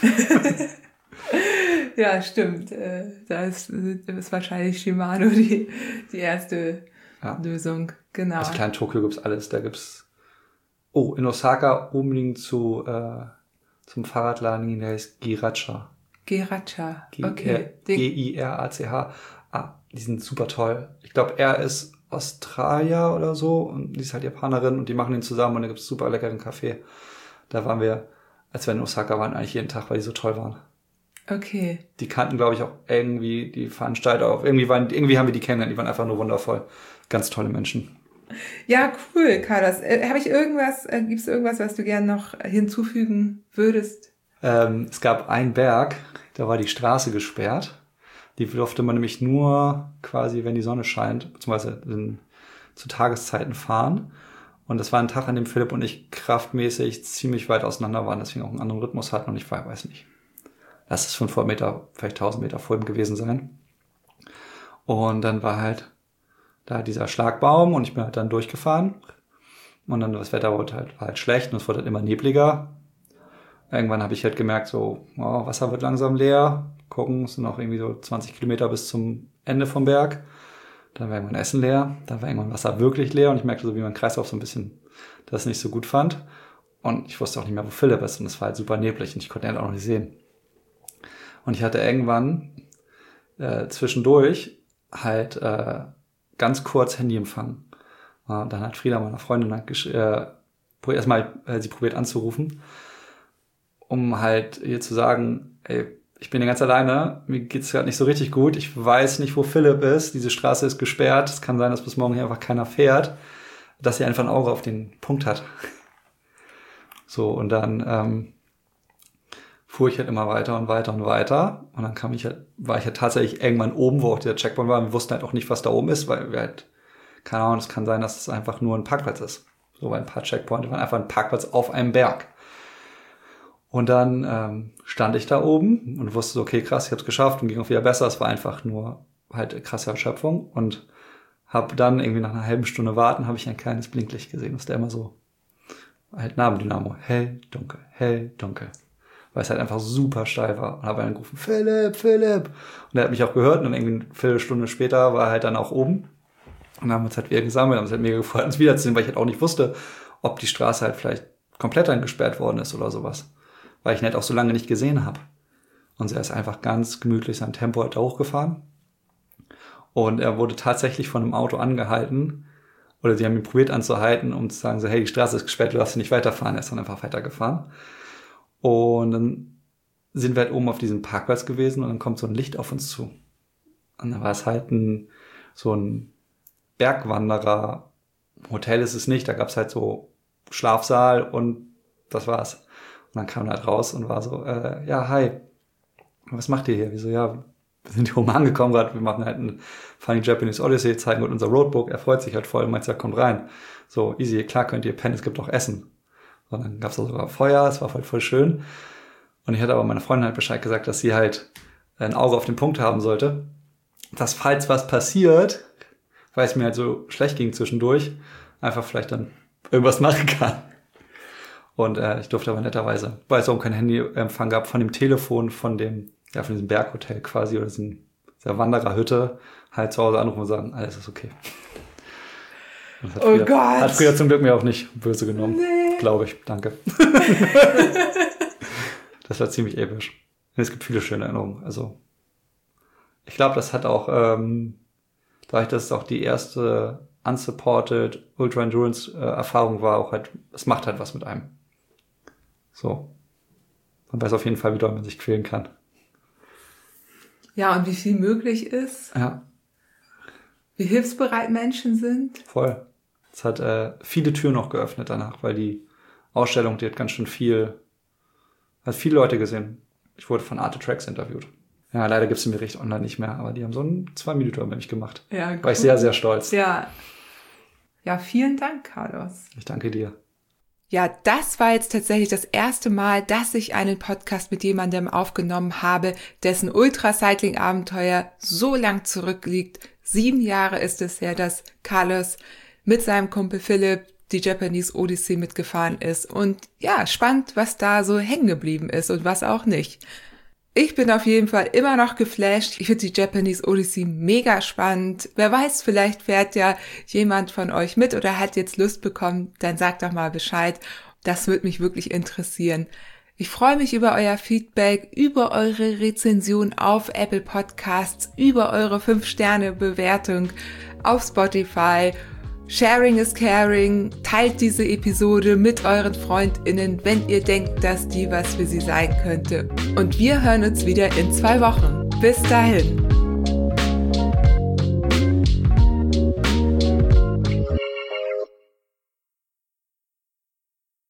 Ja, stimmt. Da ist, ist wahrscheinlich Shimano die, die erste ja. Lösung. Genau. Also klar, in Tokio gibt's alles. Da gibt's Oh, in Osaka unbedingt zu äh, zum Fahrradladen gehen, der heißt Giracha. Giracha, okay. G I R A C H. Ah, die sind super toll. Ich glaube, er ist Australier oder so und die ist halt Japanerin und die machen den zusammen und da gibt's super leckeren Kaffee. Da waren wir, als wir in Osaka waren, eigentlich jeden Tag, weil die so toll waren. Okay. Die kannten, glaube ich, auch irgendwie die Veranstalter auch. Irgendwie waren, irgendwie haben wir die kennengelernt, die waren einfach nur wundervoll. Ganz tolle Menschen. Ja, cool, Carlos. Äh, Habe ich irgendwas, äh, gibt's irgendwas, was du gerne noch hinzufügen würdest? Ähm, es gab einen Berg, da war die Straße gesperrt. Die durfte man nämlich nur quasi, wenn die Sonne scheint, beziehungsweise in, zu Tageszeiten fahren. Und das war ein Tag, an dem Philipp und ich kraftmäßig ziemlich weit auseinander waren, deswegen auch einen anderen Rhythmus hatten und ich weiß nicht. Lass es fünfhundert Meter, vielleicht tausend Meter vor ihm gewesen sein. Und dann war halt da dieser Schlagbaum und ich bin halt dann durchgefahren. Und dann das Wetter wurde halt, war halt schlecht und es wurde halt immer nebliger. Irgendwann habe ich halt gemerkt, so, oh, Wasser wird langsam leer. Gucken, es sind noch irgendwie so zwanzig Kilometer bis zum Ende vom Berg. Dann war irgendwann Essen leer. Dann war irgendwann Wasser wirklich leer und ich merkte so, wie mein Kreislauf so ein bisschen das nicht so gut fand. Und ich wusste auch nicht mehr, wo Philipp ist und es war halt super neblig und ich konnte ihn halt auch noch nicht sehen. Und ich hatte irgendwann äh, zwischendurch halt äh, ganz kurz Handyempfang. Äh, dann hat Frieda, meine Freundin, halt gesch- äh, erstmal äh, sie probiert anzurufen, um halt ihr zu sagen, ey, ich bin hier ganz alleine, mir geht's gerade nicht so richtig gut, ich weiß nicht, wo Philipp ist, diese Straße ist gesperrt, es kann sein, dass bis morgen hier einfach keiner fährt, dass sie einfach ein Auge auf den Punkt hat. So, und dann ähm, fuhr ich halt immer weiter und weiter und weiter und dann kam ich halt, war ich halt tatsächlich irgendwann oben, wo auch der Checkpoint war und wir wussten halt auch nicht, was da oben ist, weil wir halt, keine Ahnung, es kann sein, dass es einfach nur ein Parkplatz ist. So, weil ein paar Checkpoints waren einfach ein Parkplatz auf einem Berg. Und dann ähm, stand ich da oben und wusste, okay, krass, ich hab's geschafft und ging auch wieder besser. Es war einfach nur halt krasse Erschöpfung und habe dann irgendwie nach einer halben Stunde warten, habe ich ein kleines Blinklicht gesehen. Das ist der immer so halt Nabendynamo, hell, dunkel, hell, dunkel. Weil es halt einfach super steil war. Und habe dann gerufen, Philipp, Philipp. Und er hat mich auch gehört und dann irgendwie eine Viertelstunde später war er halt dann auch oben. Und dann haben wir uns halt wieder gesammelt, haben uns halt mega gefreut, uns wiederzusehen, weil ich halt auch nicht wusste, ob die Straße halt vielleicht komplett eingesperrt worden ist oder sowas. Weil ich ihn halt auch so lange nicht gesehen habe. Und er ist einfach ganz gemütlich sein Tempo halt da hochgefahren. Und er wurde tatsächlich von einem Auto angehalten, oder sie haben ihn probiert anzuhalten, um zu sagen so, hey, die Straße ist gesperrt, du darfst nicht weiterfahren. Er ist dann einfach weitergefahren. Und dann sind wir halt oben auf diesem Parkplatz gewesen und dann kommt so ein Licht auf uns zu. Und dann war es halt ein, so ein Bergwanderer. Hotel ist es nicht, da gab es halt so Schlafsaal und das war's. Und dann kam er halt raus und war so, äh, ja, hi, was macht ihr hier? Wieso, ja, wir sind hier oben angekommen gerade, wir machen halt ein Funny Japanese Odyssey, zeigen uns unser Roadbook, er freut sich halt voll und meint, ja, kommt rein. So, easy, klar könnt ihr pennen, es gibt auch Essen. Und dann gab's da sogar Feuer, es war halt voll schön. Und ich hatte aber meiner Freundin halt Bescheid gesagt, dass sie halt ein Auge auf den Punkt haben sollte, dass falls was passiert, weil es mir halt so schlecht ging zwischendurch, einfach vielleicht dann irgendwas machen kann. Und äh, ich durfte aber netterweise, weil es auch kein Handyempfang gab, von dem Telefon, von dem, ja, von diesem Berghotel quasi, oder diesem, dieser Wandererhütte, halt zu Hause anrufen und sagen, alles ist okay. Und hat oh Frieda, Gott. Hat Frieda zum Glück mir auch nicht böse genommen. Nee. Glaube ich. Danke. Das war ziemlich episch. Es gibt viele schöne Erinnerungen. Also, ich glaube, das hat auch, ähm, dadurch, dass es auch die erste unsupported Ultra-Endurance-Erfahrung war, auch halt, es macht halt was mit einem. So. Man weiß auf jeden Fall, wie doll man sich quälen kann. Ja, und wie viel möglich ist. Ja. Wie hilfsbereit Menschen sind. Voll. Es hat äh, viele Türen noch geöffnet danach, weil die Ausstellung, die hat ganz schön viel, hat viele Leute gesehen. Ich wurde von Arte Tracks interviewt. Ja, leider gibt's den Bericht online nicht mehr, aber die haben so einen zwei Minuten über mich gemacht. Ja, cool. War ich sehr, sehr stolz. Ja. Ja, vielen Dank, Carlos. Ich danke dir. Ja, das war jetzt tatsächlich das erste Mal, dass ich einen Podcast mit jemandem aufgenommen habe, dessen Ultracycling-Abenteuer so lang zurückliegt. Sieben Jahre ist es her, dass Carlos mit seinem Kumpel Philipp die Japanese Odyssey mitgefahren ist. Und ja, spannend, was da so hängen geblieben ist und was auch nicht. Ich bin auf jeden Fall immer noch geflasht. Ich finde die Japanese Odyssey mega spannend. Wer weiß, vielleicht fährt ja jemand von euch mit oder hat jetzt Lust bekommen. Dann sagt doch mal Bescheid. Das würde mich wirklich interessieren. Ich freue mich über euer Feedback, über eure Rezension auf Apple Podcasts, über eure fünf Sterne Bewertung auf Spotify. Sharing is caring. Teilt diese Episode mit euren FreundInnen, wenn ihr denkt, dass die was für sie sein könnte. Und wir hören uns wieder in zwei Wochen. Bis dahin.